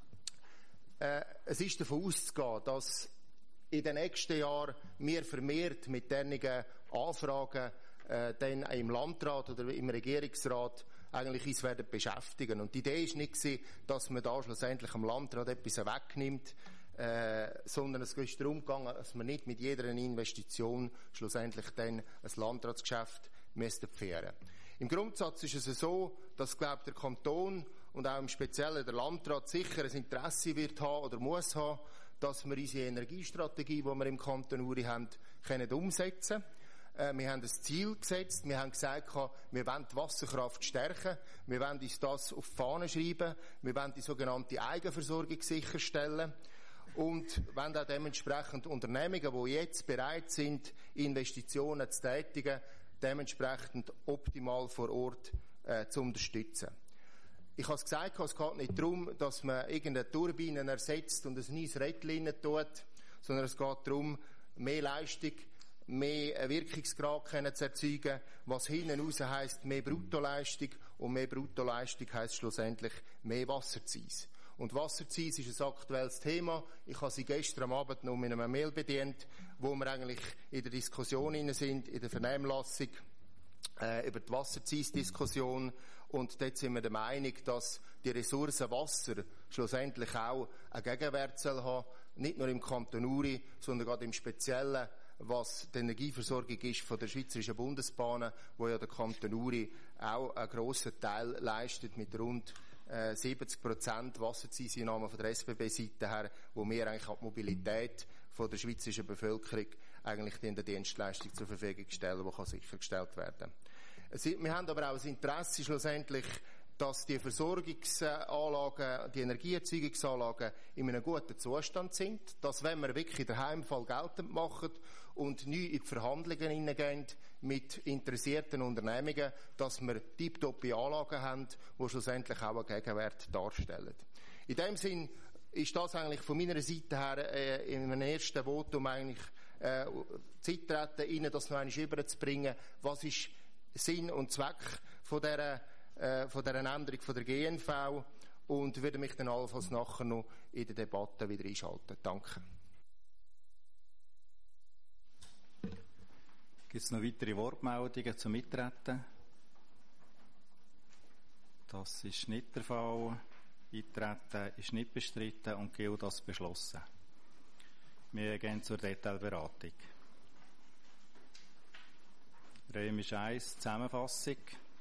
Speaker 13: äh, es ist davon auszugehen, dass in den nächsten Jahren wir vermehrt mit derartigen Anfragen äh, dann im Landrat oder im Regierungsrat eigentlich uns werden beschäftigen. Und die Idee ist nicht gewesen, dass man da schlussendlich am Landrat etwas wegnimmt, äh, sondern es ist darum gegangen, dass man nicht mit jeder Investition schlussendlich dann ein Landratsgeschäft müsste führen. Im Grundsatz ist es so, dass, glaube ich, der Kanton und auch im Speziellen der Landrat sicher ein Interesse wird haben oder muss haben, dass wir unsere Energiestrategie, die wir im Kanton Uri haben, können umsetzen können. Wir haben ein Ziel gesetzt. Wir haben gesagt, wir wollen die Wasserkraft stärken. Wir wollen uns das auf die Fahne schreiben. Wir wollen die sogenannte Eigenversorgung sicherstellen. und wenn auch dementsprechend Unternehmungen, die jetzt bereit sind, Investitionen zu tätigen, dementsprechend optimal vor Ort äh, zu unterstützen. Ich habe es gesagt, es geht nicht darum, dass man irgendeine Turbine ersetzt und ein neues Rädchen tut, sondern es geht darum, mehr Leistung, mehr Wirkungsgrad zu erzeugen, was hinten raus heisst mehr Bruttoleistung, und mehr Bruttoleistung heisst schlussendlich mehr Wasserzins. Und Wasserzins ist ein aktuelles Thema. Ich habe Sie gestern am Abend noch mit einem Mail bedient, wo wir eigentlich in der Diskussion inne sind, in der Vernehmlassung äh, über die Wasserzinsdiskussion. Und dort sind wir der Meinung, dass die Ressource Wasser schlussendlich auch einen Gegenwert soll haben, nicht nur im Kanton Uri, sondern gerade im Speziellen, was die Energieversorgung ist von der Schweizerischen Bundesbahnen, wo ja der Kanton Uri auch einen grossen Teil leistet mit rund äh, siebzig Prozent Wasserzinseinnahmen von der S B B-Seite her, wo wir eigentlich auch die Mobilität von der schweizerischen Bevölkerung eigentlich in der Dienstleistung zur Verfügung stellen, die kann sichergestellt werden. Wir haben aber auch das Interesse schlussendlich, dass die Versorgungsanlagen, die Energieerzeugungsanlagen in einem guten Zustand sind, dass, wenn wir wirklich den Heimfall geltend machen und neu in die Verhandlungen hineingehen mit interessierten Unternehmungen, dass wir tipptoppe Anlagen haben, die schlussendlich auch einen Gegenwert darstellen. In dem Sinn ist das eigentlich von meiner Seite her äh, in meinem ersten Votum eigentlich äh, Zeit treten, Ihnen das noch einmal überzubringen. Was ist Sinn und Zweck von dieser von dieser Änderung von der G N V, und würde mich dann allenfalls nachher noch in der Debatte wieder einschalten. Danke.
Speaker 1: Gibt es noch weitere Wortmeldungen zum Mittreten? Das ist nicht der Fall. Eintreten ist nicht bestritten und gilt als beschlossen. Wir gehen zur Detailberatung. Römisch eins, Zusammenfassung.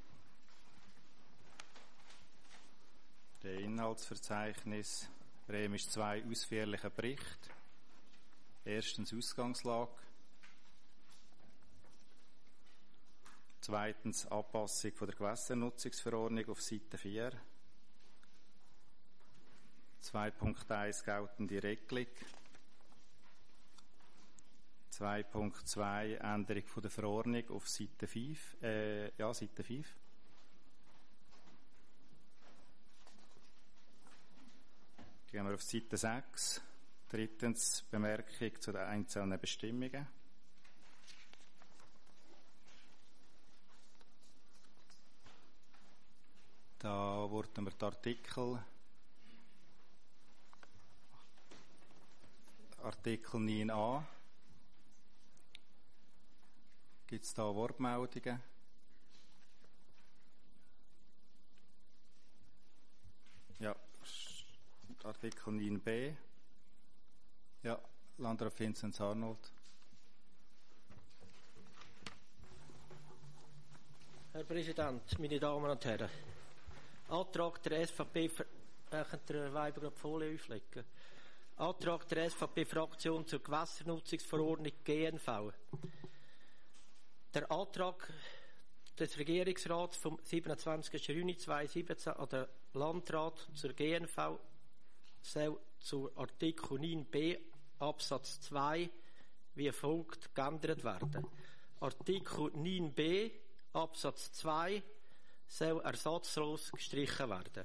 Speaker 1: Der Inhaltsverzeichnis. Römisch zwei, ausführlicher Bericht. Erstens Ausgangslage. Zweitens Anpassung von der Gewässernutzungsverordnung auf Seite vier. zwei Punkt eins geltende Regelung. zwei Punkt zwei Änderung von der Verordnung auf Seite fünf. Äh, ja, Seite fünf. Gehen wir auf Seite sechs. Drittens Bemerkung zu den einzelnen Bestimmungen. Da wurden wir die Artikel Artikel neun a. Gibt es da Wortmeldungen? Ja. Artikel neun b. Ja, Landrat Vinzenz Arnold.
Speaker 14: Herr Präsident, meine Damen und Herren. Antrag der S V P, könnt ihr Weiber gerade die Folie auflegen? Antrag der S V P-Fraktion zur Gewässernutzungsverordnung G N V. Der Antrag des Regierungsrats vom siebenundzwanzigsten Juni zweitausendsiebzehn an den Landrat zur G N V soll zu Artikel neun b Absatz zwei wie folgt geändert werden. Artikel neun b Absatz zwei soll ersatzlos gestrichen werden.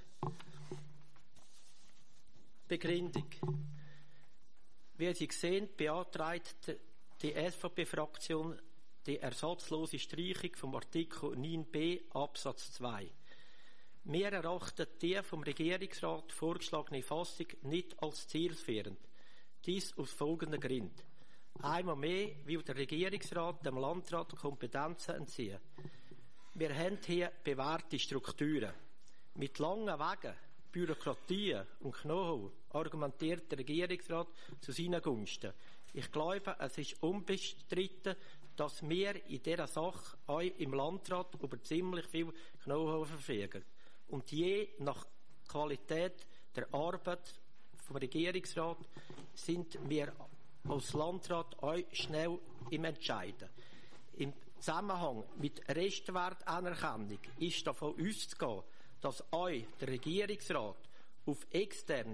Speaker 14: Begründung. Wie Sie sehen, beantragt die S V P-Fraktion die ersatzlose Streichung vom Artikel neun b Absatz zwei. Wir erachten die vom Regierungsrat vorgeschlagene Fassung nicht als zielführend. Dies aus folgenden Gründen. Einmal mehr will der Regierungsrat dem Landrat Kompetenzen entziehen. Wir haben hier bewährte Strukturen. Mit langen Wegen, Bürokratien und Know-how argumentiert der Regierungsrat zu seinen Gunsten. Ich glaube, es ist unbestritten, dass wir in dieser Sache euch im Landrat über ziemlich viel Know-how verfügen. Und je nach Qualität der Arbeit vom Regierungsrat sind wir als Landrat euch schnell im Entscheiden. Im Zusammenhang mit Restwertanerkennung ist davon auszugehen, dass euch der Regierungsrat auf externe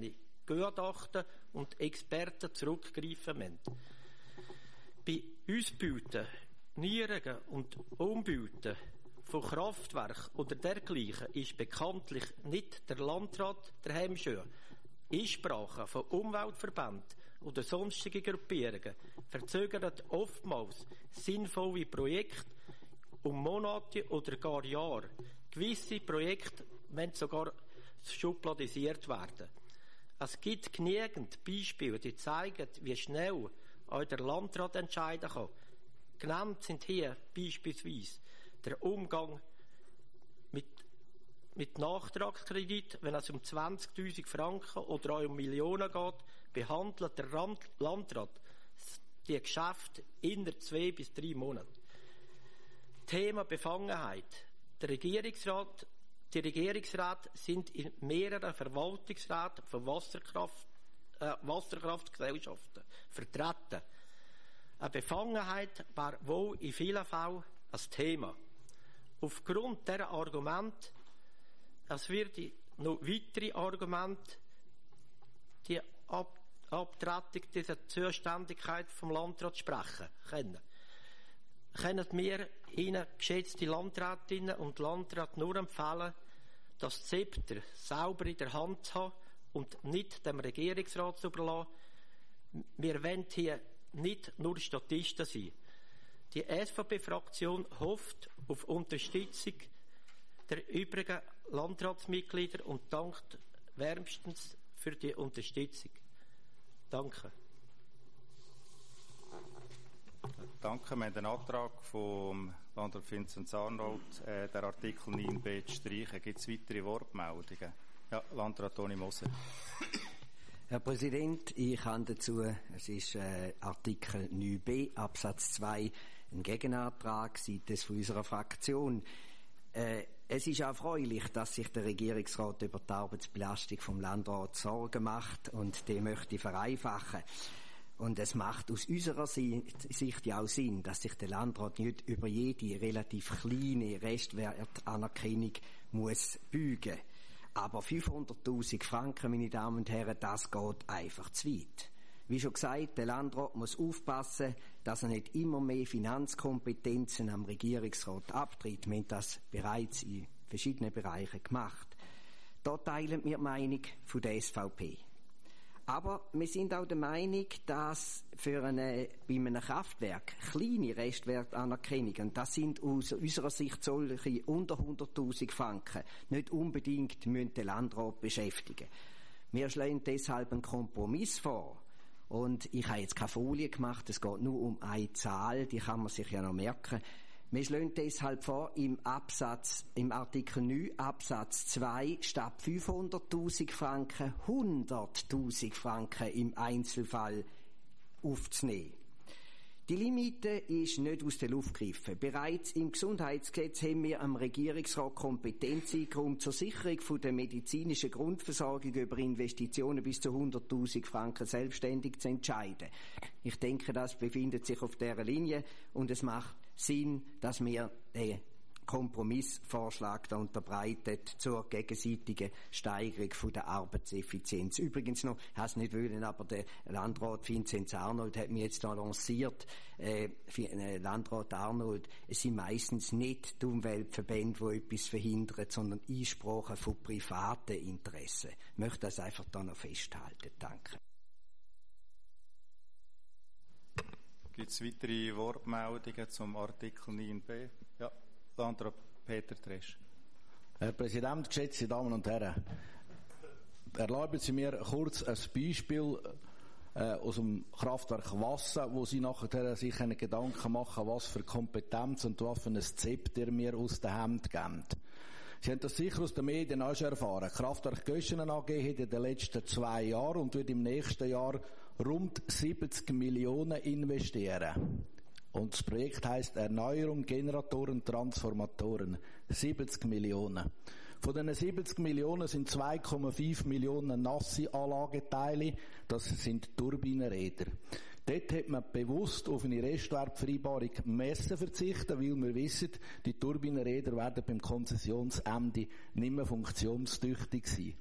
Speaker 14: Gutachten und Experten zurückgreifen müssen. Bei Ausbauten, Sanierungen und Umbauten von Kraftwerken oder dergleichen ist bekanntlich nicht der Landrat der Hemmschö. Einsprachen von Umweltverbänden oder sonstigen Gruppierungen verzögern oftmals sinnvolle Projekte um Monate oder gar Jahre. Gewisse Projekte müssen sogar schubladisiert werden. Es gibt genügend Beispiele, die zeigen, wie schnell auch der Landrat entscheiden kann. Genannt sind hier beispielsweise der Umgang mit, mit Nachtragskredit, wenn es um zwanzigtausend Franken oder auch um Millionen geht, behandelt der Rand, Landrat die Geschäfte innerhalb zwei bis drei Monaten. Thema Befangenheit. Der Regierungsrat, die Regierungsräte sind in mehreren Verwaltungsräten von Wasserkraft, äh, Wasserkraftgesellschaften vertreten. Eine Befangenheit war wohl in vielen Fällen ein Thema. Aufgrund dieser Argumente, es wird noch weitere Argumente, die Ab Abtretung dieser Zuständigkeit vom Landrat sprechen können. Können wir Ihnen, geschätzte Landrätinnen und Landräte, nur empfehlen, das Zepter sauber in der Hand zu haben und nicht dem Regierungsrat zu überlassen. Wir wollen hier nicht nur Statisten sein. Die S V P-Fraktion hofft auf Unterstützung der übrigen Landratsmitglieder und dankt wärmstens für die Unterstützung. Danke.
Speaker 1: Danke. Wir haben den Antrag vom Landrat Vinzenz Arnold, äh, der Artikel neun b zu streichen. Gibt es weitere Wortmeldungen? Ja, Landrat Toni Moser.
Speaker 12: Herr Präsident, ich habe dazu, es ist äh, Artikel neun b Absatz zwei, ein Gegenantrag seitens von unserer Fraktion. Äh, es ist erfreulich, dass sich der Regierungsrat über die Arbeitsbelastung vom Landrat Sorgen macht und die möchte vereinfachen. Und es macht aus unserer Sicht ja auch Sinn, dass sich der Landrat nicht über jede relativ kleine Restwertanerkennung muss beugen. Aber fünfhunderttausend Franken, meine Damen und Herren, das geht einfach zu weit. Wie schon gesagt, der Landrat muss aufpassen, dass er nicht immer mehr Finanzkompetenzen am Regierungsrat abtritt. Wir haben das bereits in verschiedenen Bereichen gemacht. Da teilen wir die Meinung von der S V P. Aber wir sind auch der Meinung, dass für eine, bei einem Kraftwerk kleine Restwertanerkennungen, und das sind aus unserer Sicht solche unter hunderttausend Franken, nicht unbedingt müssen den Landrat beschäftigen. Wir schlagen deshalb einen Kompromiss vor. Und ich habe jetzt keine Folie gemacht, es geht nur um eine Zahl, die kann man sich ja noch merken. Wir schlagen deshalb vor, im Absatz, im Artikel neun Absatz zwei statt fünfhunderttausend Franken hunderttausend Franken im Einzelfall aufzunehmen. Die Limite ist nicht aus der Luft gegriffen. Bereits im Gesundheitsgesetz haben wir am Regierungsrat Kompetenz eingeräumt zur Sicherung von der medizinischen Grundversorgung über Investitionen bis zu hunderttausend Franken selbstständig zu entscheiden. Ich denke, das befindet sich auf dieser Linie und es macht Sinn, dass wir den Kompromissvorschlag da unterbreitet zur gegenseitigen Steigerung von der Arbeitseffizienz. Übrigens noch, ich habe es nicht wollen, aber der Landrat Vinzenz Arnold hat mir jetzt da lanciert, äh, Landrat Arnold, es sind meistens nicht die Umweltverbände, die etwas verhindern, sondern Einsprachen von privaten Interessen. Ich möchte das einfach da noch festhalten. Danke.
Speaker 1: Gibt es weitere Wortmeldungen zum Artikel neun b? Ja, Landrat Peter Tresch.
Speaker 8: Herr Präsident, geschätzte Damen und Herren, erlauben Sie mir kurz ein Beispiel äh, aus dem Kraftwerk Wasser, wo Sie nachher sich einen Gedanken machen, was für Kompetenz und was für ein Zepter mir aus der Hand geben. Sie haben das sicher aus den Medien auch schon erfahren. Kraftwerk Göschenen A G hat in den letzten zwei Jahren und wird im nächsten Jahr rund siebzig Millionen investieren. Und das Projekt heisst Erneuerung, Generatoren, Transformatoren. siebzig Millionen. Von diesen siebzig Millionen sind zwei Komma fünf Millionen nasse Anlageteile. Das sind Turbinenräder. Dort hat man bewusst auf eine Restwertvereinbarung Messen verzichten, weil wir wissen, die Turbinenräder werden beim Konzessionsende nicht mehr funktionstüchtig sein.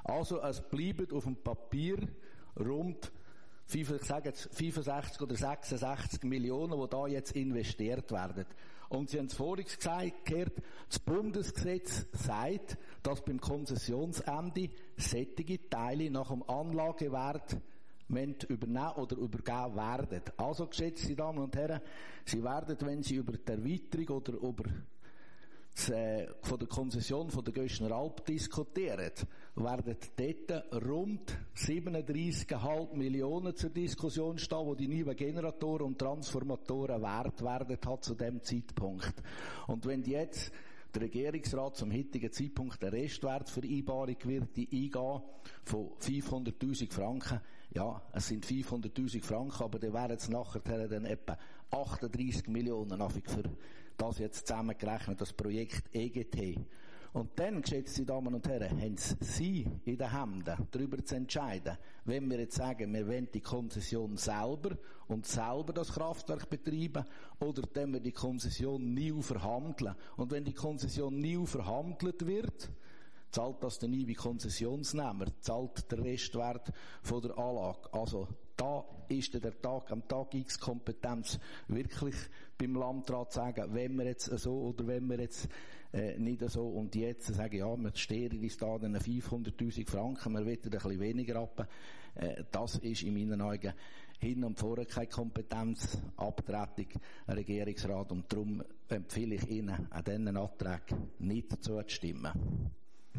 Speaker 8: Also, es bleiben auf dem Papier rund ich sage jetzt fünfundsechzig oder sechsundsechzig Millionen, die da jetzt investiert werden. Und Sie haben es vorhin gesagt, das Bundesgesetz sagt, dass beim Konzessionsende sättige Teile nach dem Anlagewert übernehmen oder übergeben werden. Also, geschätzte Damen und Herren, Sie werden, wenn Sie über die Erweiterung oder über das, äh, von der Konzession von der Göschner Alp diskutieren, werden dort rund siebenunddreissig Komma fünf Millionen zur Diskussion stehen, wo die neuen Generatoren und Transformatoren wert werden hat zu dem Zeitpunkt. Und wenn jetzt der Regierungsrat zum heutigen Zeitpunkt eine Restwertvereinbarung wird die eingehen von fünfhunderttausend Franken, ja, es sind fünfhunderttausend Franken, aber dann wären es nachher dann etwa achtunddreissig Millionen für das jetzt zusammengerechnet, das Projekt E G T. Und dann, geschätzte Damen und Herren, haben Sie in den Händen, darüber zu entscheiden, wenn wir jetzt sagen, wir wollen die Konzession selber und selber das Kraftwerk betreiben, oder wenn wir die Konzession neu verhandeln. Und wenn die Konzession neu verhandelt wird, zahlt das der neue Konzessionsnehmer, zahlt der Restwert von der Anlage. Also, da ist der Tag, am Tag X Kompetenz wirklich beim Landrat zu sagen, wenn wir jetzt so oder wenn wir jetzt äh, nicht so und jetzt sagen, ja, wir stehen uns da den fünfhunderttausend Franken, wir wollen ein bisschen weniger ab. Äh, das ist in meinen Augen hin und vorne keine Kompetenzabtretung, Regierungsrat, und darum empfehle ich Ihnen, an diesen Anträgen nicht zuzustimmen.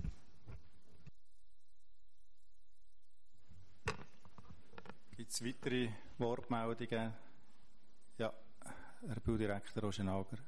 Speaker 1: Gibt es weitere Wortmeldungen? Ja, Herr Baudirektor Oschenhager.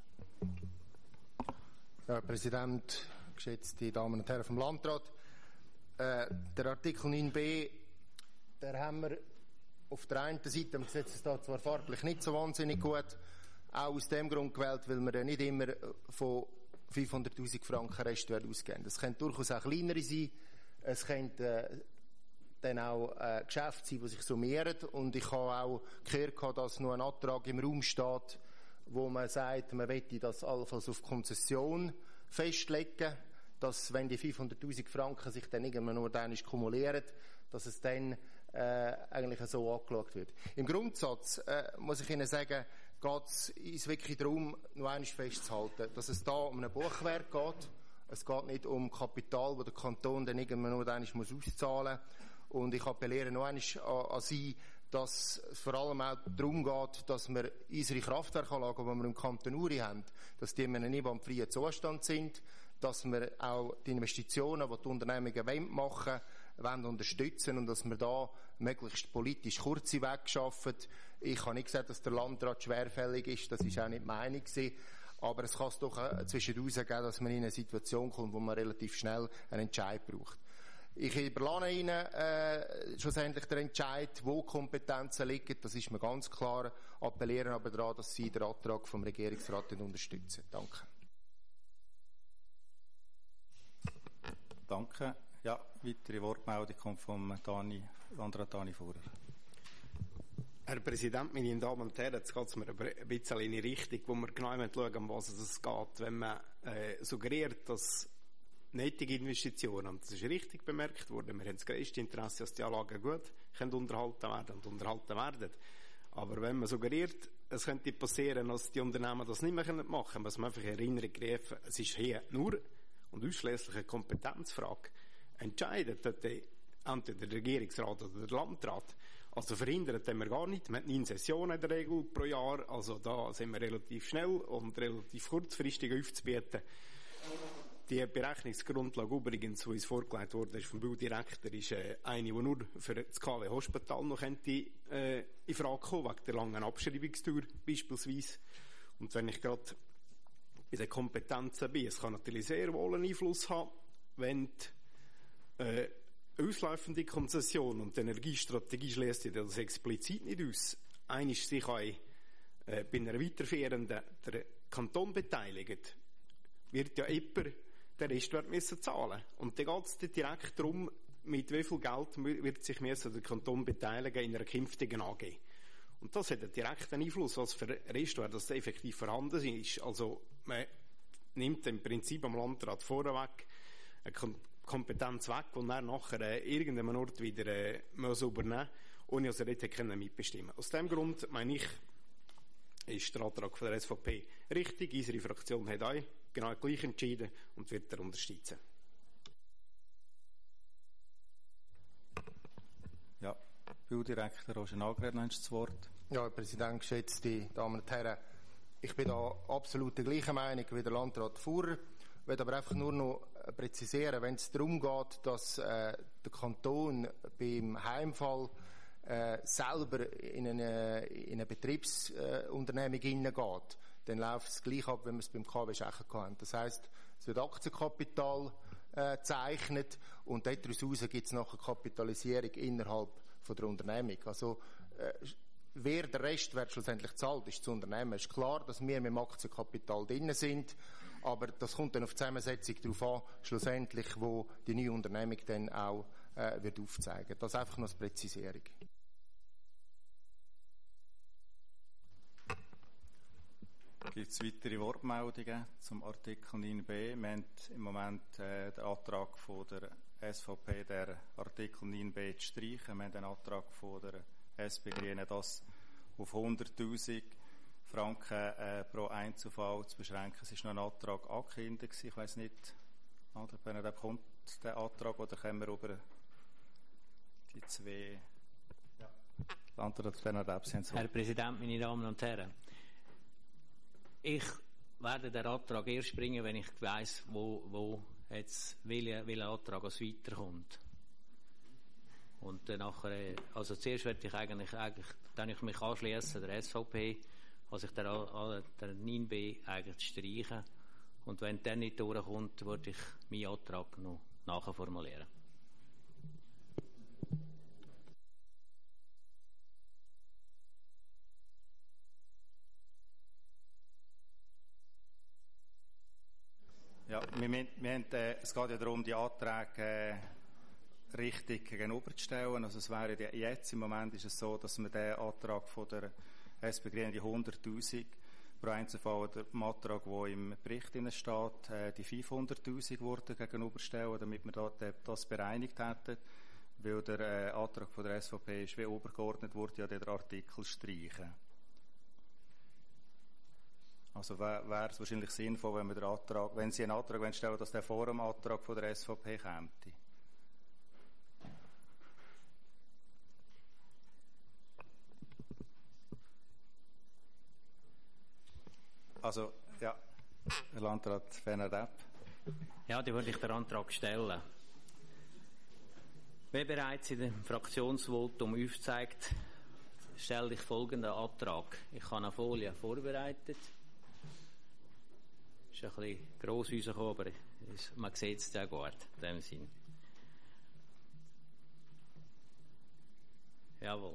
Speaker 13: Ja, Herr Präsident, geschätzte Damen und Herren vom Landrat. Äh, der Artikel neun b, der haben wir auf der einen Seite am Gesetzestag zwar farblich nicht so wahnsinnig gut, auch aus dem Grund gewählt, weil wir nicht immer von fünfhunderttausend Franken Restwert ausgehen. Das könnte durchaus auch kleinere sein. Es könnte äh, dann auch äh, Geschäfte sein, die sich summieren. Und ich habe auch gehört, dass noch ein Antrag im Raum steht, wo man sagt, man möchte das allenfalls auf Konzession festlegen, dass, wenn die fünfhunderttausend Franken sich dann irgendwann nur dann kumulieren, dass es dann äh, eigentlich so angeschaut wird. Im Grundsatz äh, muss ich Ihnen sagen, geht es uns wirklich darum, noch einmal festzuhalten, dass es da um ein Buchwerk geht. Es geht nicht um Kapital, das der Kanton dann irgendwann nur dann muss auszahlen muss. Und ich appelliere noch einmal an, an Sie, dass es vor allem auch darum geht, dass wir unsere Kraftwerkanlagen, die wir im Kanton Uri haben, dass die in einem einwandfreien Zustand sind, dass wir auch die Investitionen, die die Unternehmungen machen wollen, wollen unterstützen und dass wir da möglichst politisch kurze Wege schaffen. Ich habe nicht gesagt, dass der Landrat schwerfällig ist, das war auch nicht die Meinung gewesen. Aber es kann es doch zwischendurch geben, dass man in eine Situation kommt, wo man relativ schnell einen Entscheid braucht. Ich überlasse Ihnen äh, schlussendlich den Entscheid, wo Kompetenzen liegen. Das ist mir ganz klar. Appellieren aber daran, dass Sie den Antrag vom Regierungsrat unterstützen. Danke.
Speaker 1: Danke. Ja, weitere Wortmeldung kommt vom Dani, Landrat Dani Fuhrer.
Speaker 2: Herr Präsident, meine Damen und Herren, jetzt geht es mir ein bisschen in die Richtung, wo wir genau schauen, um was es geht. Wenn man äh, suggeriert, dass nötige Investitionen, und das ist richtig bemerkt worden, wir haben das grösste Interesse, dass die Anlagen gut können unterhalten werden und unterhalten werden. Aber wenn man suggeriert, es könnte passieren, dass die Unternehmen das nicht mehr machen können, muss man einfach in Erinnerung rufen, es ist hier nur und ausschließlich eine Kompetenzfrage. Entscheidet entweder der Regierungsrat oder der Landrat. Also verhindert haben wir gar nicht. Wir haben neun Sessionen in der Regel pro Jahr, also da sind wir relativ schnell und relativ kurzfristig aufzubieten. Die Berechnungsgrundlage übrigens, die uns vorgelegt wurde vom Baudirektor, ist äh, eine, die nur für das K W Hospital noch könnte, äh, in Frage kommen, wegen der langen Abschreibungstour beispielsweise. Und wenn ich gerade bei den Kompetenzen bin, es kann natürlich sehr wohl einen Einfluss haben, wenn die äh, auslaufende Konzession und die Energiestrategie schließt ja das explizit nicht aus. Eines sich auch äh, bei einer weiterführenden der Kanton beteiligt, wird ja jemand den Restwert müssen zahlen. Und dann geht es direkt darum, mit wie viel Geld wird sich der Kanton beteiligen in einer künftigen A G. Und das hat einen direkten Einfluss, was für Restwert das effektiv vorhanden ist. Also man nimmt im Prinzip am Landrat vorweg eine Kompetenz weg und dann nachher äh, irgendeinem Ort wieder äh, müssen übernehmen, ohne dass er dort können mitbestimmen. Aus diesem Grund meine ich, ist der Antrag von der S V P richtig. Unsere Fraktion hat auch genau gleich entschieden und wird er unterstützen.
Speaker 1: Ja, Baudirektor Roger Nager, noch das Wort.
Speaker 13: Ja, Herr Präsident, geschätzte Damen und Herren, ich bin da absolut der gleichen Meinung wie der Landrat Fuhrer. Ich will aber einfach nur noch präzisieren, wenn es darum geht, dass äh, der Kanton beim Heimfall äh, selber in eine, in eine Betriebsunternehmung äh, hineingeht, dann läuft es gleich ab, wenn wir es beim K W Schechen hatten. Das heisst, es wird Aktienkapital äh, gezeichnet und daraus gibt es nachher Kapitalisierung innerhalb von der Unternehmung. Also, äh, wer der Rest wird schlussendlich zahlt, ist das Unternehmen. Es ist klar, dass wir mit dem Aktienkapital drin sind, aber das kommt dann auf die Zusammensetzung darauf an, schlussendlich, wo die neue Unternehmung dann auch äh, wird aufzeigen. Das einfach noch als Präzisierung.
Speaker 1: Gibt es weitere Wortmeldungen zum Artikel neun b? Wir haben im Moment äh, den Antrag von der S V P, der Artikel neun b zu streichen. Wir haben den Antrag von der S P Grüne, das auf hunderttausend Franken äh, pro Einzelfall zu beschränken. Es ist noch ein Antrag angekündigt. Ich weiss nicht, Bernadette, kommt der Antrag oder können wir über die zwei... Ja. Landrat Bernadette, Sie haben so.
Speaker 9: Herr Präsident, meine Damen und Herren, ich werde den Antrag erst bringen, wenn ich weiss, wo, wo jetzt welcher welche Antrag als weiterkommt. Und dann nachher, also zuerst werde ich eigentlich, eigentlich dann ich mich anschließen der S V P, also ich der, der neun b eigentlich streichen. Und wenn der nicht durchkommt, würde ich meinen Antrag noch nachformulieren.
Speaker 1: Ja, wir, wir, wir haben, äh, es geht ja darum, die Anträge äh, richtig gegenüberzustellen. Also es wäre die, jetzt im Moment ist es so, dass wir den Antrag von der S P Grüne, die hunderttausend pro Einzelfall, dem Antrag, der im Bericht steht, äh, die fünfhunderttausend wurden gegenüberstellen, damit wir da, das bereinigt hätten, weil der äh, Antrag von der S V P ist wie übergeordnet wurde, ja den Artikel streichen. Also wäre es wahrscheinlich sinnvoll, wenn, wir den Antrag, wenn Sie einen Antrag stellen, dass der vor dem Antrag von der S V P käme. Also, ja, Herr Landrat Bernadette.
Speaker 9: Ja, die würde ich den Antrag stellen. Wie bereits in dem Fraktionsvotum aufgezeigt, stelle ich folgenden Antrag. Ich habe eine Folie vorbereitet. Ist ein bisschen gross rausgekommen, aber man sieht es sehr gut in dem Sinn. Jawohl.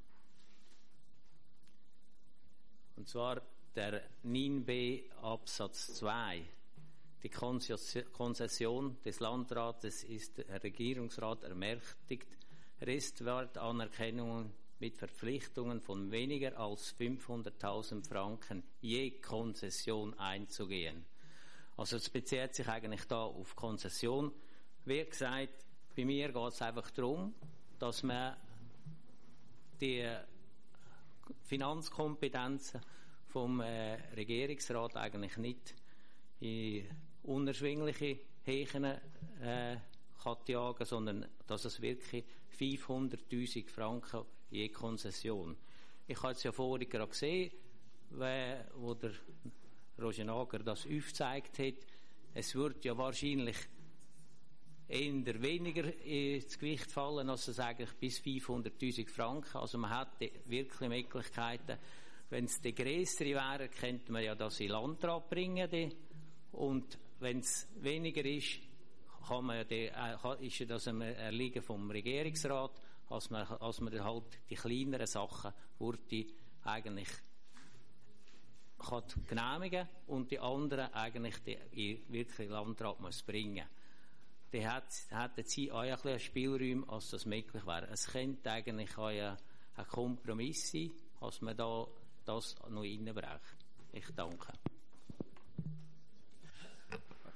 Speaker 9: Und zwar der neun b Absatz zwei. Die Konzession des Landrates ist der Regierungsrat ermächtigt, Restwertanerkennungen mit Verpflichtungen von weniger als fünfhunderttausend Franken je Konzession einzugehen. Also es bezieht sich eigentlich da auf Konzession. Wie gesagt, bei mir geht es einfach darum, dass man die Finanzkompetenzen vom äh, Regierungsrat eigentlich nicht in unerschwingliche Häfen äh, kann jagen, sondern dass es wirklich fünfhunderttausend Franken je Konzession. Ich habe es ja vorhin gerade gesehen, wo der Roger Nager das aufgezeigt hat. Es wird ja wahrscheinlich eher weniger ins Gewicht fallen, als es eigentlich bis fünfhunderttausend Franken. Also man hat wirklich Möglichkeiten. Wenn es die grössere wäre, könnte man ja das in Landrat bringen. Die. Und wenn es weniger ist, kann man ja die, äh, ist ja das ein Erliegen vom Regierungsrat, als man, als man halt die kleineren Sachen würde eigentlich kann genehmigen und die anderen eigentlich die wirklich Landrat muss bringen. Die hat, hätten sie auch ein bisschen Spielraum, als das möglich wäre. Es könnte eigentlich auch ein, ein Kompromiss sein, als man da das noch reinbrächt. Ich danke.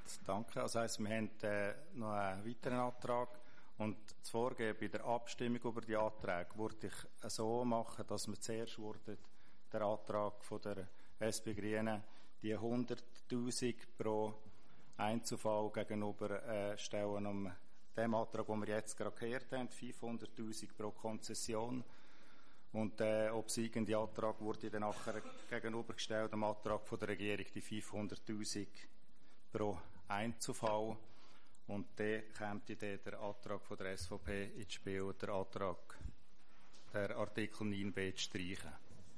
Speaker 1: danke. Also heisst, wir haben äh, noch einen weiteren Antrag. Und das Vorgehen bei der Abstimmung über die Anträge würde ich so machen, dass wir zuerst würden den Antrag von der S P Grünen die hunderttausend pro Einzelfall gegenüber äh, stellen, um dem Antrag, den wir jetzt gerade gehört haben, fünfhunderttausend pro Konzession. Und der obsiegende Antrag wurde dann nachher gegenübergestellt, dem Antrag von der Regierung, die fünfhunderttausend pro Einzelfall. Und dann käme dann der Antrag von der S V P ins Spiel, der Antrag, der Artikel neun b zu streichen.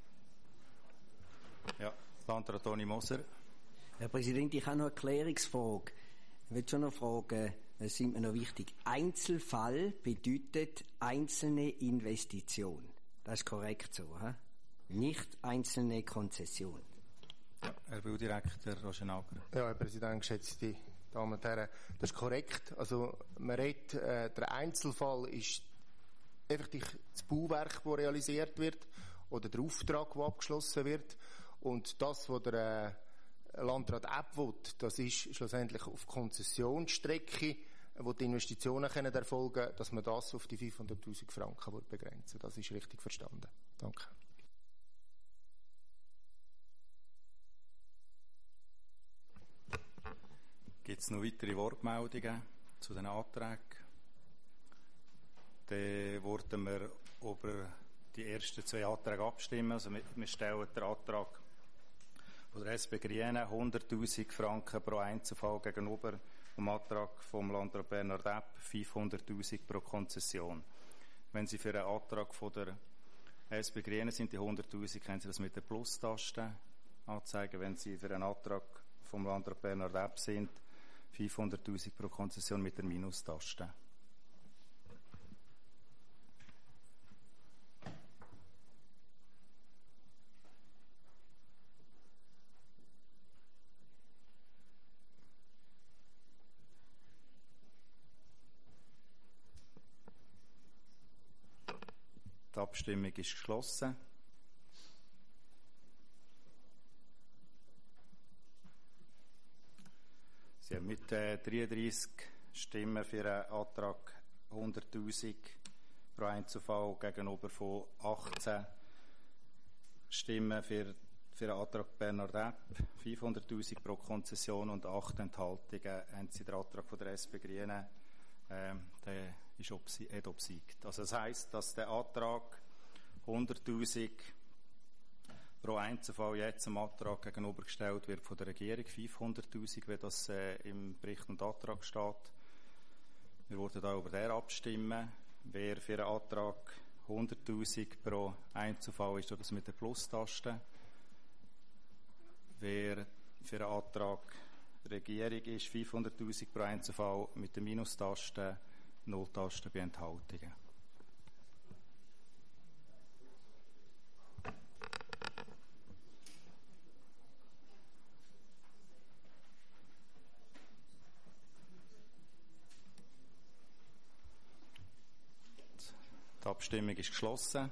Speaker 1: Ja, Landrat Toni Moser.
Speaker 12: Herr Präsident, ich habe noch eine Klärungsfrage. Ich will schon noch fragen, es sind mir noch wichtig. Einzelfall bedeutet einzelne Investition. Das ist korrekt so, he? Nicht einzelne Konzession.
Speaker 1: Ja, Herr Baudirektor Roschenager.
Speaker 13: Ja, Herr Präsident, geschätzte Damen und Herren, das ist korrekt. Also, man redet, äh, der Einzelfall ist effektiv das Bauwerk, das realisiert wird, oder der Auftrag, der abgeschlossen wird. Und das, was der äh, Landrat Epp will, das ist schlussendlich auf Konzessionsstrecke, wo die Investitionen können erfolgen, dass man das auf die fünfhunderttausend Franken begrenzen will. Das ist richtig verstanden. Danke.
Speaker 1: Gibt es noch weitere Wortmeldungen zu den Anträgen? Dann würden wir über die ersten zwei Anträge abstimmen. Also wir stellen den Antrag von der S P Grünen hunderttausend Franken pro Einzelfall gegenüber dem Antrag vom Landrat Bernhard Epp fünfhunderttausend pro Konzession. Wenn Sie für einen Antrag von der S P Grünen sind, die hunderttausend, können Sie das mit der Plus-Taste anzeigen. Wenn Sie für einen Antrag vom Landrat Bernhard Epp sind, fünfhunderttausend pro Konzession mit der Minustaste. Die Abstimmung ist geschlossen. Sie haben mit äh, dreiunddreissig Stimmen für einen Antrag hunderttausend pro Einzelfall gegenüber von achtzehn Stimmen für, für einen Antrag Bernhard Epp, fünfhunderttausend pro Konzession und acht Enthaltungen haben Sie den Antrag von der S P Grünen, äh, der ist obsie- hat obsiegt. Also das heisst, dass der Antrag hunderttausend pro Einzelfall jetzt im Antrag gegenübergestellt wird von der Regierung, fünfhunderttausend, wie das äh, im Bericht und Antrag steht. Wir würden da über den abstimmen. Wer für einen Antrag hunderttausend pro Einzelfall ist, tut das mit der Plus-Taste. Wer für einen Antrag Regierung ist, fünfhunderttausend pro Einzelfall mit der Minustaste, Null-Taste bei Enthaltungen. Die Abstimmung ist geschlossen.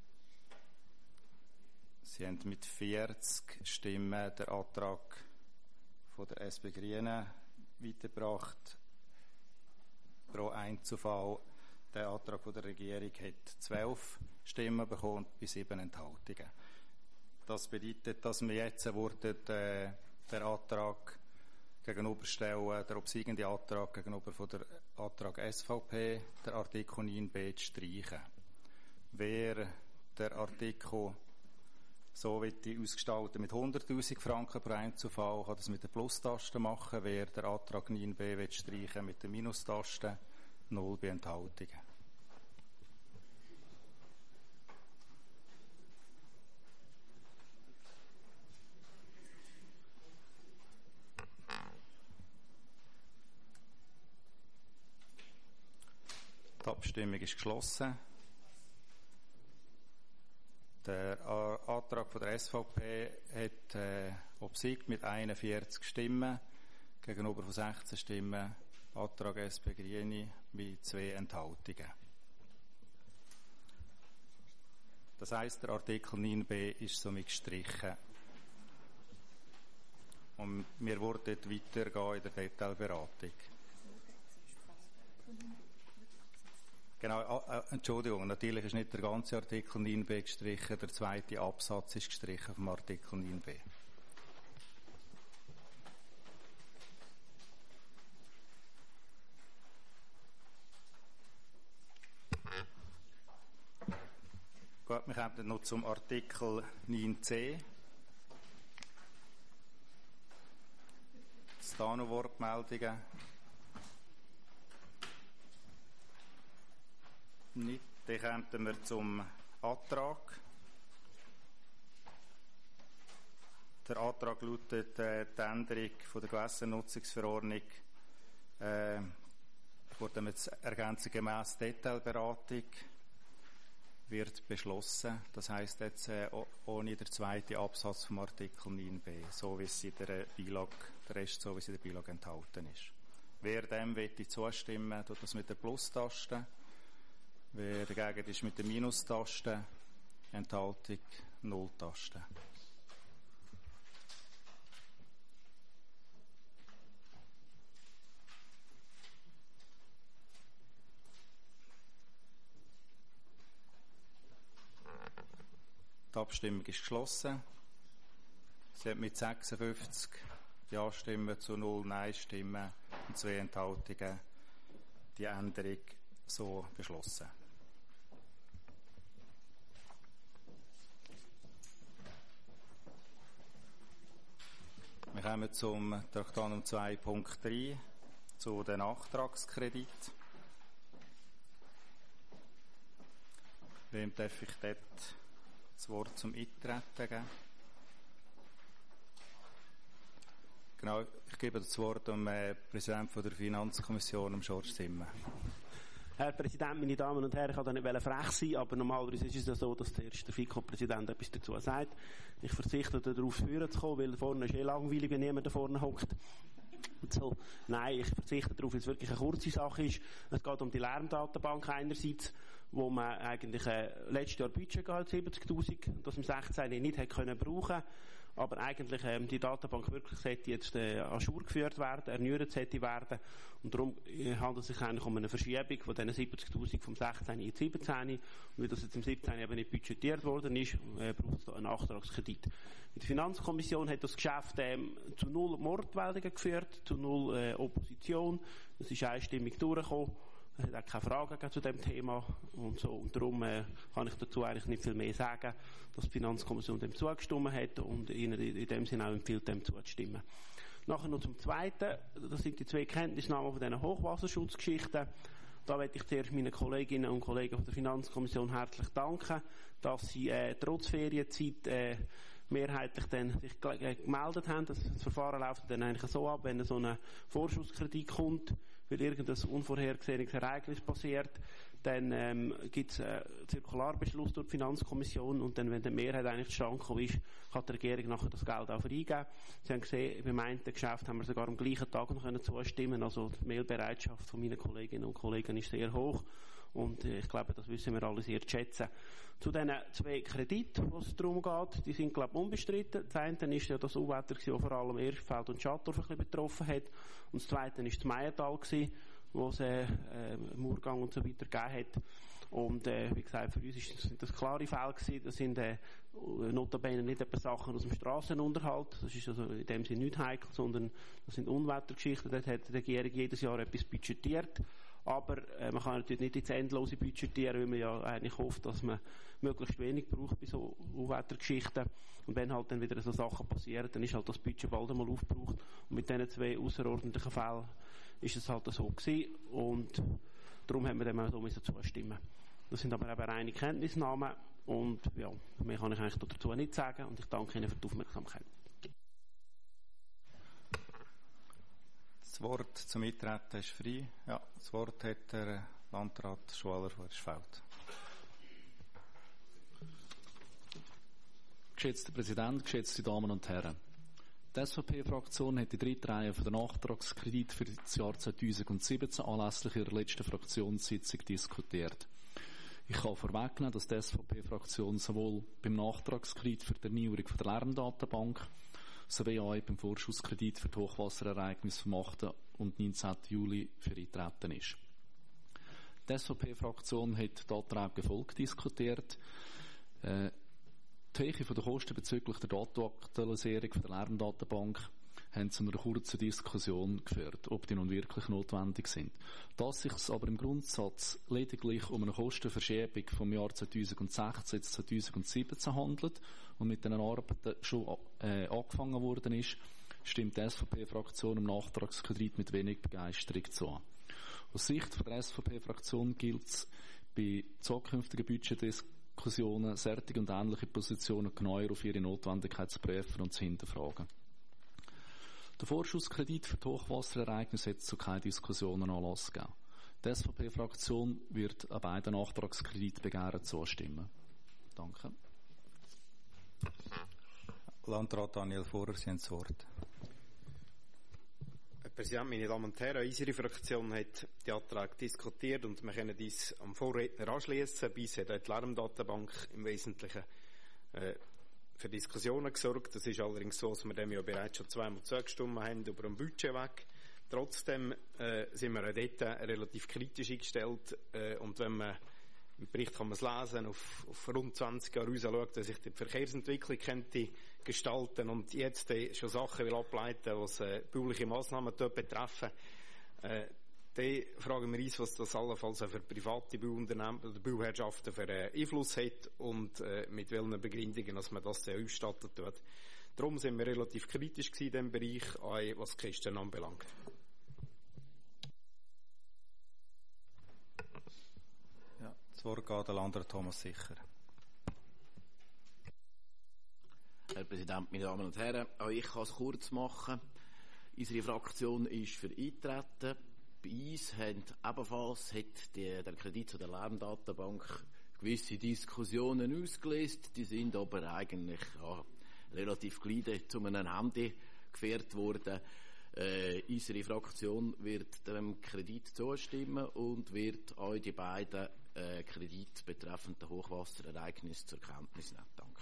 Speaker 1: Sie haben mit vierzig Stimmen den Antrag von der S P Grünen weitergebracht. Pro Einzelfall. Der Antrag von der Regierung hat zwölf Stimmen bekommen bei sieben Enthaltungen. Das bedeutet, dass wir jetzt würden, äh, den Antrag gegenüberstellen, der obsiegende Antrag gegenüber von der Antrag S V P, der Artikel neun b zu streichen. Wer der Artikel so wird die ausgestalten mit hunderttausend Franken pro Einzelfall, kann das mit der Plus-Taste machen. Wer der Antrag neun b will streichen, mit der Minustaste, null bei Enthaltungen. Die Abstimmung ist geschlossen. Der Antrag von der S V P hat äh, obsiegt mit einundvierzig Stimmen gegenüber von sechzehn Stimmen. Antrag S P Grüne mit zwei Enthaltungen. Das heisst, der Artikel neun b ist somit gestrichen. Und wir wollen dort weitergehen in der Detailberatung. Genau, äh, Entschuldigung, natürlich ist nicht der ganze Artikel neun b gestrichen, der zweite Absatz ist gestrichen vom Artikel neun b. Gut, wir kommen noch zum Artikel neun c. Jetzt da noch Wortmeldungen. Nicht. Dann kommen wir zum Antrag. Der Antrag lautet äh, die Änderung von der Gewässernutzungsverordnung äh, wurde mit Ergänzung gemäss Detailberatung wird beschlossen. Das heisst jetzt äh, ohne den zweiten Absatz vom Artikel neun b, so wie es in der Beilage, der Rest so wie es in der Beilage enthalten ist. Wer dem möchte zustimmen, tut das mit der Plus-Taste. Wer dagegen ist mit der Minustaste, Enthaltung Null-Taste. Die Abstimmung ist geschlossen. Sie hat mit sechsundfünfzig Ja-Stimmen zu null Nein-Stimmen und zwei Enthaltungen die Änderung so beschlossen. Wir kommen zum Traktandum zwei Punkt drei, zu den Nachtragskredit. Wem darf ich dort das Wort zum Eintreten geben? Genau, ich gebe das Wort dem äh, Präsidenten der Finanzkommission, George Zimmer.
Speaker 15: Herr Präsident, meine Damen und Herren, ich wollte nicht frech sein, aber normalerweise ist es ja so, dass zuerst der FiKo-Präsident etwas dazu sagt. Ich verzichte darauf, führen zu kommen, weil vorne ist eh langweilig, wenn niemand da vorne hockt. So. Nein, ich verzichte darauf, weil es wirklich eine kurze Sache ist. Es geht um die Lärmdatenbank einerseits, wo man eigentlich äh, letztes Jahr Budget gehabt, siebzigtausend, das im sechzehn nicht hätte können brauchen. Aber eigentlich ähm, die Datenbank wirklich sollte jetzt äh, à jour geführt werden, erneuert sollte werden. Und darum äh, handelt es sich eigentlich um eine Verschiebung von diesen siebzigtausend vom sechzehn in siebzehn. Und weil das jetzt im siebzehn eben nicht budgetiert worden ist, äh, braucht es da einen Nachtragskredit. Die Finanzkommission hat das Geschäft ähm, zu null Mordmeldungen geführt, zu null äh, Opposition. Das ist einstimmig durchgekommen. Es hat auch keine Fragen zu dem Thema und so. Und darum äh, kann ich dazu eigentlich nicht viel mehr sagen, dass die Finanzkommission dem zugestimmt hat und Ihnen in dem Sinne auch empfiehlt, dem zuzustimmen. Nachher noch zum Zweiten. Das sind die zwei Kenntnisnahmen von diesen Hochwasserschutzgeschichten. Da möchte ich zuerst meinen Kolleginnen und Kollegen von der Finanzkommission herzlich danken, dass sie äh, trotz Ferienzeit äh, mehrheitlich dann sich äh, gemeldet haben. Das, das Verfahren läuft dann eigentlich so ab, wenn so ein Vorschusskredit kommt, weil irgendein unvorhergesehenes Ereignis passiert, dann ähm, gibt es einen Zirkularbeschluss durch die Finanzkommission und dann, wenn die Mehrheit eigentlich zustande gekommen ist, kann die Regierung nachher das Geld auch freigeben. Sie haben gesehen, beim einen Geschäft haben wir sogar am gleichen Tag noch können zustimmen, also die Mailbereitschaft von meinen Kolleginnen und Kollegen ist sehr hoch und äh, ich glaube, das wissen wir alle sehr zu schätzen. Zu diesen zwei Krediten, wo es darum geht, die sind, glaube ich, unbestritten. Das eine ist ja das Unwetter, das vor allem Erstfeld und Schattdorf ein bisschen betroffen hat. Und das zweite ist das Meiertal, wo es äh, äh, Murgang und so weiter gegeben hat. Und äh, wie gesagt, für uns ist das, das klare Fälle gewesen. Das sind äh, notabene nicht etwa Sachen aus dem Strassenunterhalt. Das ist also in dem Sinne nicht heikel, sondern das sind Unwettergeschichten. Dort hat die Regierung jedes Jahr etwas budgetiert. Aber äh, man kann natürlich nicht ins Endlose budgetieren, weil man ja eigentlich hofft, dass man möglichst wenig braucht bei so Unwettergeschichten. Und wenn halt dann wieder so Sachen passieren, dann ist halt das Budget bald einmal aufgebraucht. Und mit diesen zwei außerordentlichen Fällen ist es halt so gewesen. Und darum haben wir dem auch so müssen zustimmen. Das sind aber eben reine Kenntnisnahmen. Und ja, mehr kann ich eigentlich dazu nicht sagen. Und ich danke Ihnen für die Aufmerksamkeit.
Speaker 1: Das Wort zum Eintreten ist frei. Ja, das Wort hat der Landrat Schuler von Eschfeld.
Speaker 16: Geschätzter Präsident, geschätzte Damen und Herren. Die S V P-Fraktion hat die dritte Reihe von der Nachtragskredit für das Jahr zweitausendsiebzehn anlässlich ihrer letzten Fraktionssitzung diskutiert. Ich kann vorwegnehmen, dass die S V P-Fraktion sowohl beim Nachtragskredit für die Erneuerung der Lärmdatenbank sowie auch beim Vorschusskredit für die Hochwasserereignisse vom achten und neunzehnten Juli für eintreten ist. Die S V P-Fraktion hat die Anträge wie folgt diskutiert. Äh, die Höhe der Kosten bezüglich der Datenaktualisierung der Lärmdatenbank haben zu einer kurzen Diskussion geführt, ob die nun wirklich notwendig sind. Dass es sich aber im Grundsatz lediglich um eine Kostenverschiebung vom Jahr zweitausendsechzehn zu zweitausendsiebzehn handelt und mit den Arbeiten schon äh, angefangen worden ist, stimmt die S V P-Fraktion im Nachtragskredit mit wenig Begeisterung zu. Aus Sicht der S V P-Fraktion gilt es bei zukünftigen Budgetdiskussionen, solche und ähnliche Positionen genauer auf ihre Notwendigkeit zu prüfen und zu hinterfragen. Der Vorschusskredit für die Hochwasserereignisse hat zu keinen Diskussionen Anlass gegeben. Die S V P-Fraktion wird an beiden Nachtragskreditbegehren zustimmen. Danke.
Speaker 1: Landrat Daniel Vorer, Sie haben das Wort.
Speaker 2: Herr Präsident, meine Damen und Herren, unsere Fraktion hat die Anträge diskutiert und wir können dies am Vorredner anschließen. Bis hat die Lärmdatenbank im Wesentlichen äh, für Diskussionen gesorgt. Es ist allerdings so, dass wir dem ja bereits schon zweimal zugestimmt haben über den Budgetweg. Trotzdem äh, sind wir auch dort relativ kritisch eingestellt äh, und wenn man im Bericht kann man es lesen, auf, auf rund zwanzig Jahre raus schaut, dass sich die Verkehrsentwicklung könnte gestalten und jetzt äh, schon Sachen will ableiten, was äh, bauliche Massnahmen dort betreffen. Äh, Dann fragen wir uns, was das allenfalls auch für private Bauunternehmen oder Bauherrschaften für einen Einfluss hat und äh, mit welchen Begründungen, dass man das dann ausstatten tut. Darum sind wir relativ kritisch in diesem Bereich, auch was die Kosten anbelangt.
Speaker 1: Ja, das Wort geht an Landrat Thomas Sicher.
Speaker 17: Herr Präsident, meine Damen und Herren, auch ich kann es kurz machen. Unsere Fraktion ist für Eintreten. Bei uns haben ebenfalls hat die, der Kredit zu der Lärmdatenbank gewisse Diskussionen ausgelöst. Die sind aber eigentlich ja, relativ gleich zu einem Ende geführt worden. Äh, unsere Fraktion wird dem Kredit zustimmen und wird auch die beiden äh, Kredite betreffenden Hochwasserereignisse zur Kenntnis nehmen. Danke.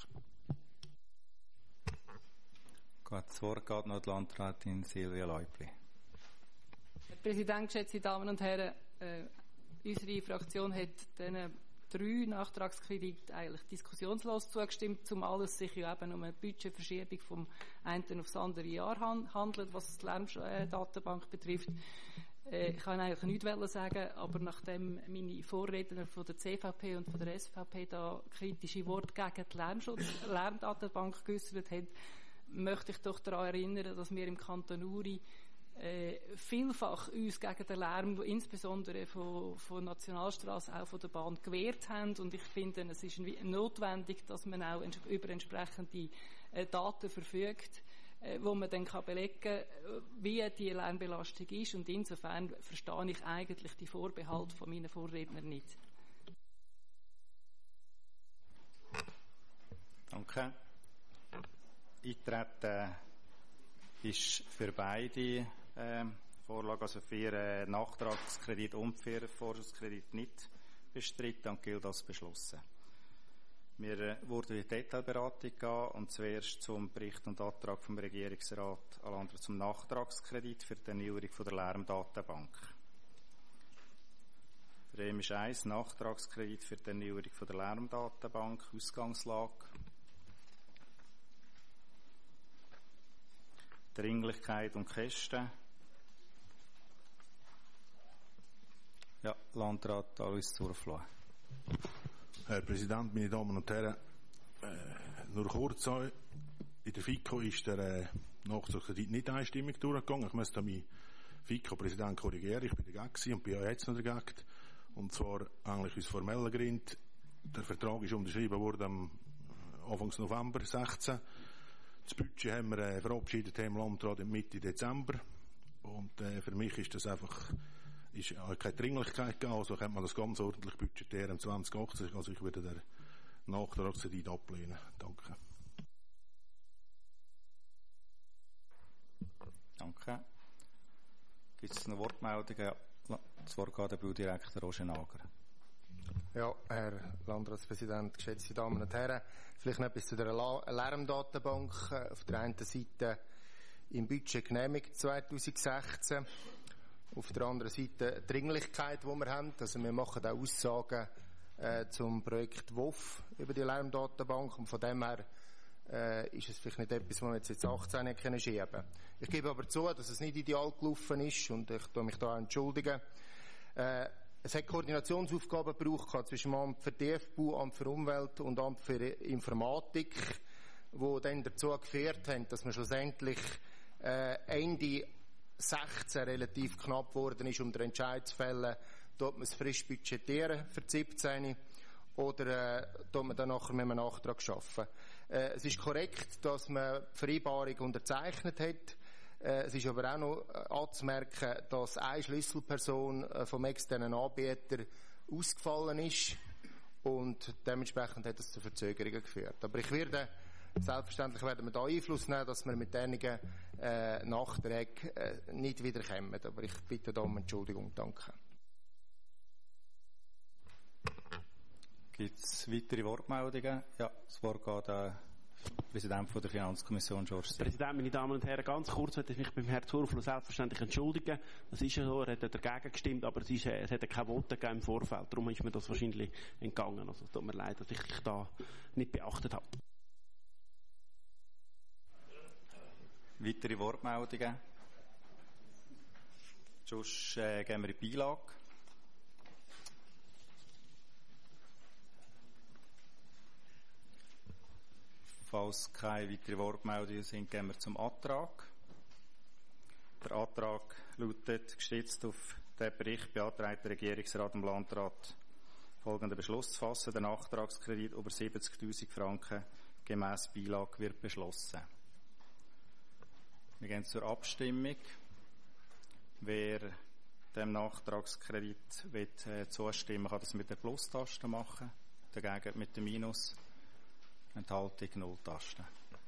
Speaker 1: Gut, das Wort geht noch an die Landrätin Silvia Leupli.
Speaker 18: Herr Präsident, geschätzte Damen und Herren, äh, unsere Fraktion hat diesen drei Nachtragskrediten eigentlich diskussionslos zugestimmt, zumal es sich ja eben um eine Budgetverschiebung vom einen aufs andere Jahr handelt, was die Lärmdatenbank betrifft. Äh, ich kann eigentlich nichts sagen, aber nachdem meine Vorredner von der C V P und von der S V P da kritische Worte gegen die Lärmschutz Lärmdatenbank geäussert haben, möchte ich doch daran erinnern, dass wir im Kanton Uri äh, vielfach uns gegen den Lärm, insbesondere von, von Nationalstrasse, auch von der Bahn, gewehrt haben. Und ich finde, es ist notwendig, dass man auch ents- über entsprechende äh, Daten verfügt, äh, wo man dann kann belegen kann, wie die Lärmbelastung ist. Und insofern verstehe ich eigentlich die Vorbehalte von meinen Vorrednern nicht.
Speaker 1: Danke. Eintreten ist für beide äh, Vorlagen, also für äh, Nachtragskredit und für Vorschusskredit nicht bestritten und gilt als beschlossen. Wir äh, wurden in die Detailberatung gehen und zuerst zum Bericht und Antrag vom Regierungsrat, allein zum Nachtragskredit für die Erneuerung von der Lärmdatenbank. Für ihn ist eins Nachtragskredit für die Erneuerung von der Lärmdatenbank, Ausgangslage. Dringlichkeit und Kosten. Ja, Landrat Alois Zurfloh.
Speaker 19: Herr Präsident, meine Damen und Herren, äh, nur kurz, in der FiKo ist der äh, Nachtragskredit nicht einstimmig durchgegangen. Ich müsste meinen FiKo-Präsident korrigieren. Ich bin dagegen und bin auch jetzt noch dagegen. Und zwar eigentlich aus formellen Gründen. Der Vertrag ist unterschrieben worden am Anfang November sechzehn. Das Budget haben wir äh, verabschiedet im Landrat Mitte Dezember. Und äh, für mich ist das einfach ist äh, keine Dringlichkeit gegeben. Also kann man das ganz ordentlich budgetieren im zwanzig achtzehn. Also ich würde den Nachtragskredit ablehnen. Danke.
Speaker 1: Danke. Gibt es noch Wortmeldungen? Das Wort geht an den Baudirektor Roger Nager.
Speaker 13: Ja, Herr Landratspräsident, geschätzte Damen und Herren, vielleicht noch etwas zu der Lärmdatenbank. Auf der einen Seite im Budget genehmigt zweitausendsechzehn, auf der anderen Seite die Dringlichkeit, die wir haben. Also wir machen auch Aussagen äh, zum Projekt W O F über die Lärmdatenbank und von dem her äh, ist es vielleicht nicht etwas, was wir jetzt jetzt achtzehn nicht können schieben. Ich gebe aber zu, dass es nicht ideal gelaufen ist und ich tue mich da auch entschuldigen. Äh, Es hat Koordinationsaufgaben gebraucht zwischen dem Amt für D F B U, Amt für Umwelt und Amt für Informatik, die dann dazu geführt haben, dass man schlussendlich äh, Ende sechzehn relativ knapp geworden ist, um den Entscheid zu fällen, dort man es frisch budgetieren für siebzehn oder äh, dort man dann nachher mit einem Nachtrag schaffen. Äh, es ist korrekt, dass man die Vereinbarung unterzeichnet hat. Es ist aber auch noch anzumerken, dass eine Schlüsselperson vom externen Anbieter ausgefallen ist und dementsprechend hat es zu Verzögerungen geführt. Aber ich werde, selbstverständlich werden wir da Einfluss nehmen, dass wir mit einigen äh, Nachträgen äh, nicht wiederkommen. Aber ich bitte da um Entschuldigung. Danke.
Speaker 1: Gibt es weitere Wortmeldungen? Ja, das Wort geht an Präsident von der Finanzkommission, George Sinn.
Speaker 15: Präsident, meine Damen und Herren, ganz kurz möchte ich mich beim Herrn Zurfler selbstverständlich entschuldigen. Das ist ja so, er hat dagegen gestimmt, aber es, ist, es hat keine Voten gegeben im Vorfeld. Darum ist mir das wahrscheinlich entgangen. Also es tut mir leid, dass ich dich da nicht beachtet habe.
Speaker 1: Weitere Wortmeldungen? Sonst äh, gehen wir in die Beilage. Falls keine weiteren Wortmeldungen sind, gehen wir zum Antrag. Der Antrag lautet, gestützt auf den Bericht beantragt der Regierungsrat dem Landrat folgenden Beschluss zu fassen. Der Nachtragskredit über siebzigtausend Franken gemäss Beilage wird beschlossen. Wir gehen zur Abstimmung. Wer dem Nachtragskredit will, äh, zustimmen kann das mit der Plus-Taste machen, dagegen mit der Minus. Enthaltung null Tasten.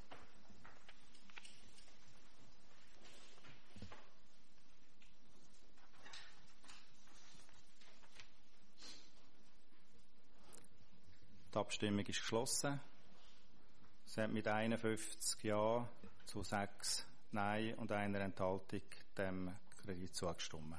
Speaker 1: Die Abstimmung ist geschlossen. Es hat mit einundfünfzig Ja zu sechs Nein und einer Enthaltung dem Kredit zugestimmt.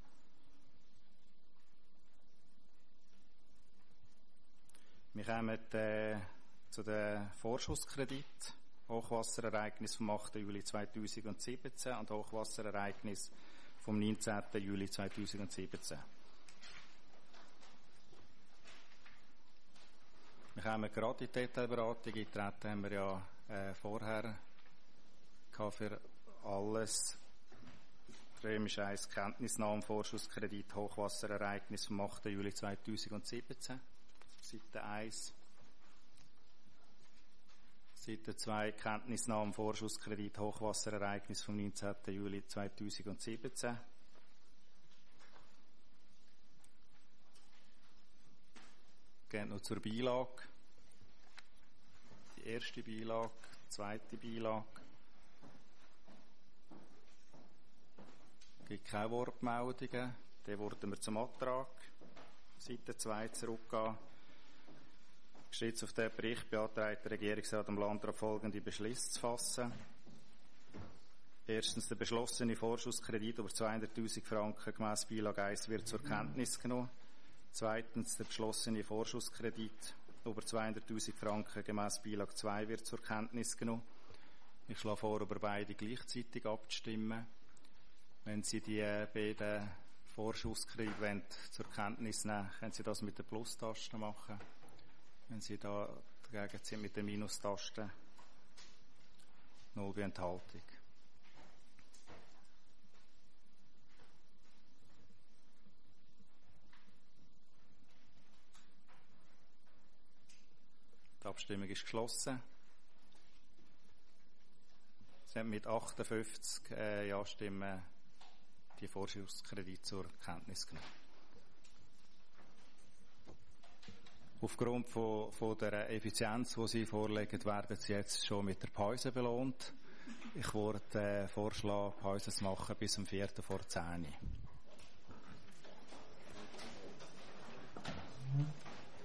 Speaker 1: Wir kommen äh, zu den Vorschusskredit, Hochwasserereignis vom achten Juli zweitausendsiebzehn und Hochwasserereignis vom neunzehnten Juli zweitausendsiebzehn. Wir kommen gerade in die Detailberatung. Eintreten haben wir ja äh, vorher für alles. Römisch eins Kenntnisnahme Vorschusskredit Hochwasserereignis vom achten Juli zweitausendsiebzehn. Seite eins. Seite zwei Kenntnisnahme Vorschusskredit Hochwasserereignis vom neunzehnten Juli zweitausendsiebzehn. Geht noch zur Beilage. Die erste Beilage, die zweite Beilage. Es gibt keine Wortmeldungen. Dann wurden wir zum Antrag. Seite zwei zurückgehen. Gestützt auf den Bericht beantragt der Regierungsrat dem Landrat folgende Beschlüsse zu fassen. Erstens, der beschlossene Vorschusskredit über zweihunderttausend Franken gemäss Beilage eins wird zur Kenntnis genommen. Zweitens, der beschlossene Vorschusskredit über zweihunderttausend Franken gemäss Beilage zwei wird zur Kenntnis genommen. Ich schlage vor, über beide gleichzeitig abzustimmen. Wenn Sie die beiden Vorschusskredite zur Kenntnis nehmen, können Sie das mit der Plus-Taste machen. Wenn Sie da dagegen sind mit der Minustaste, null Enthaltung. Die Abstimmung ist geschlossen. Sie haben mit achtundfünfzig äh, Ja-Stimmen die Vorschusskredit zur Kenntnis genommen. Aufgrund von, von der Effizienz, die Sie vorlegen, werden Sie jetzt schon mit der Pause belohnt. Ich würde äh, vorschlagen, Pause zu machen bis um Viertel vor zehn.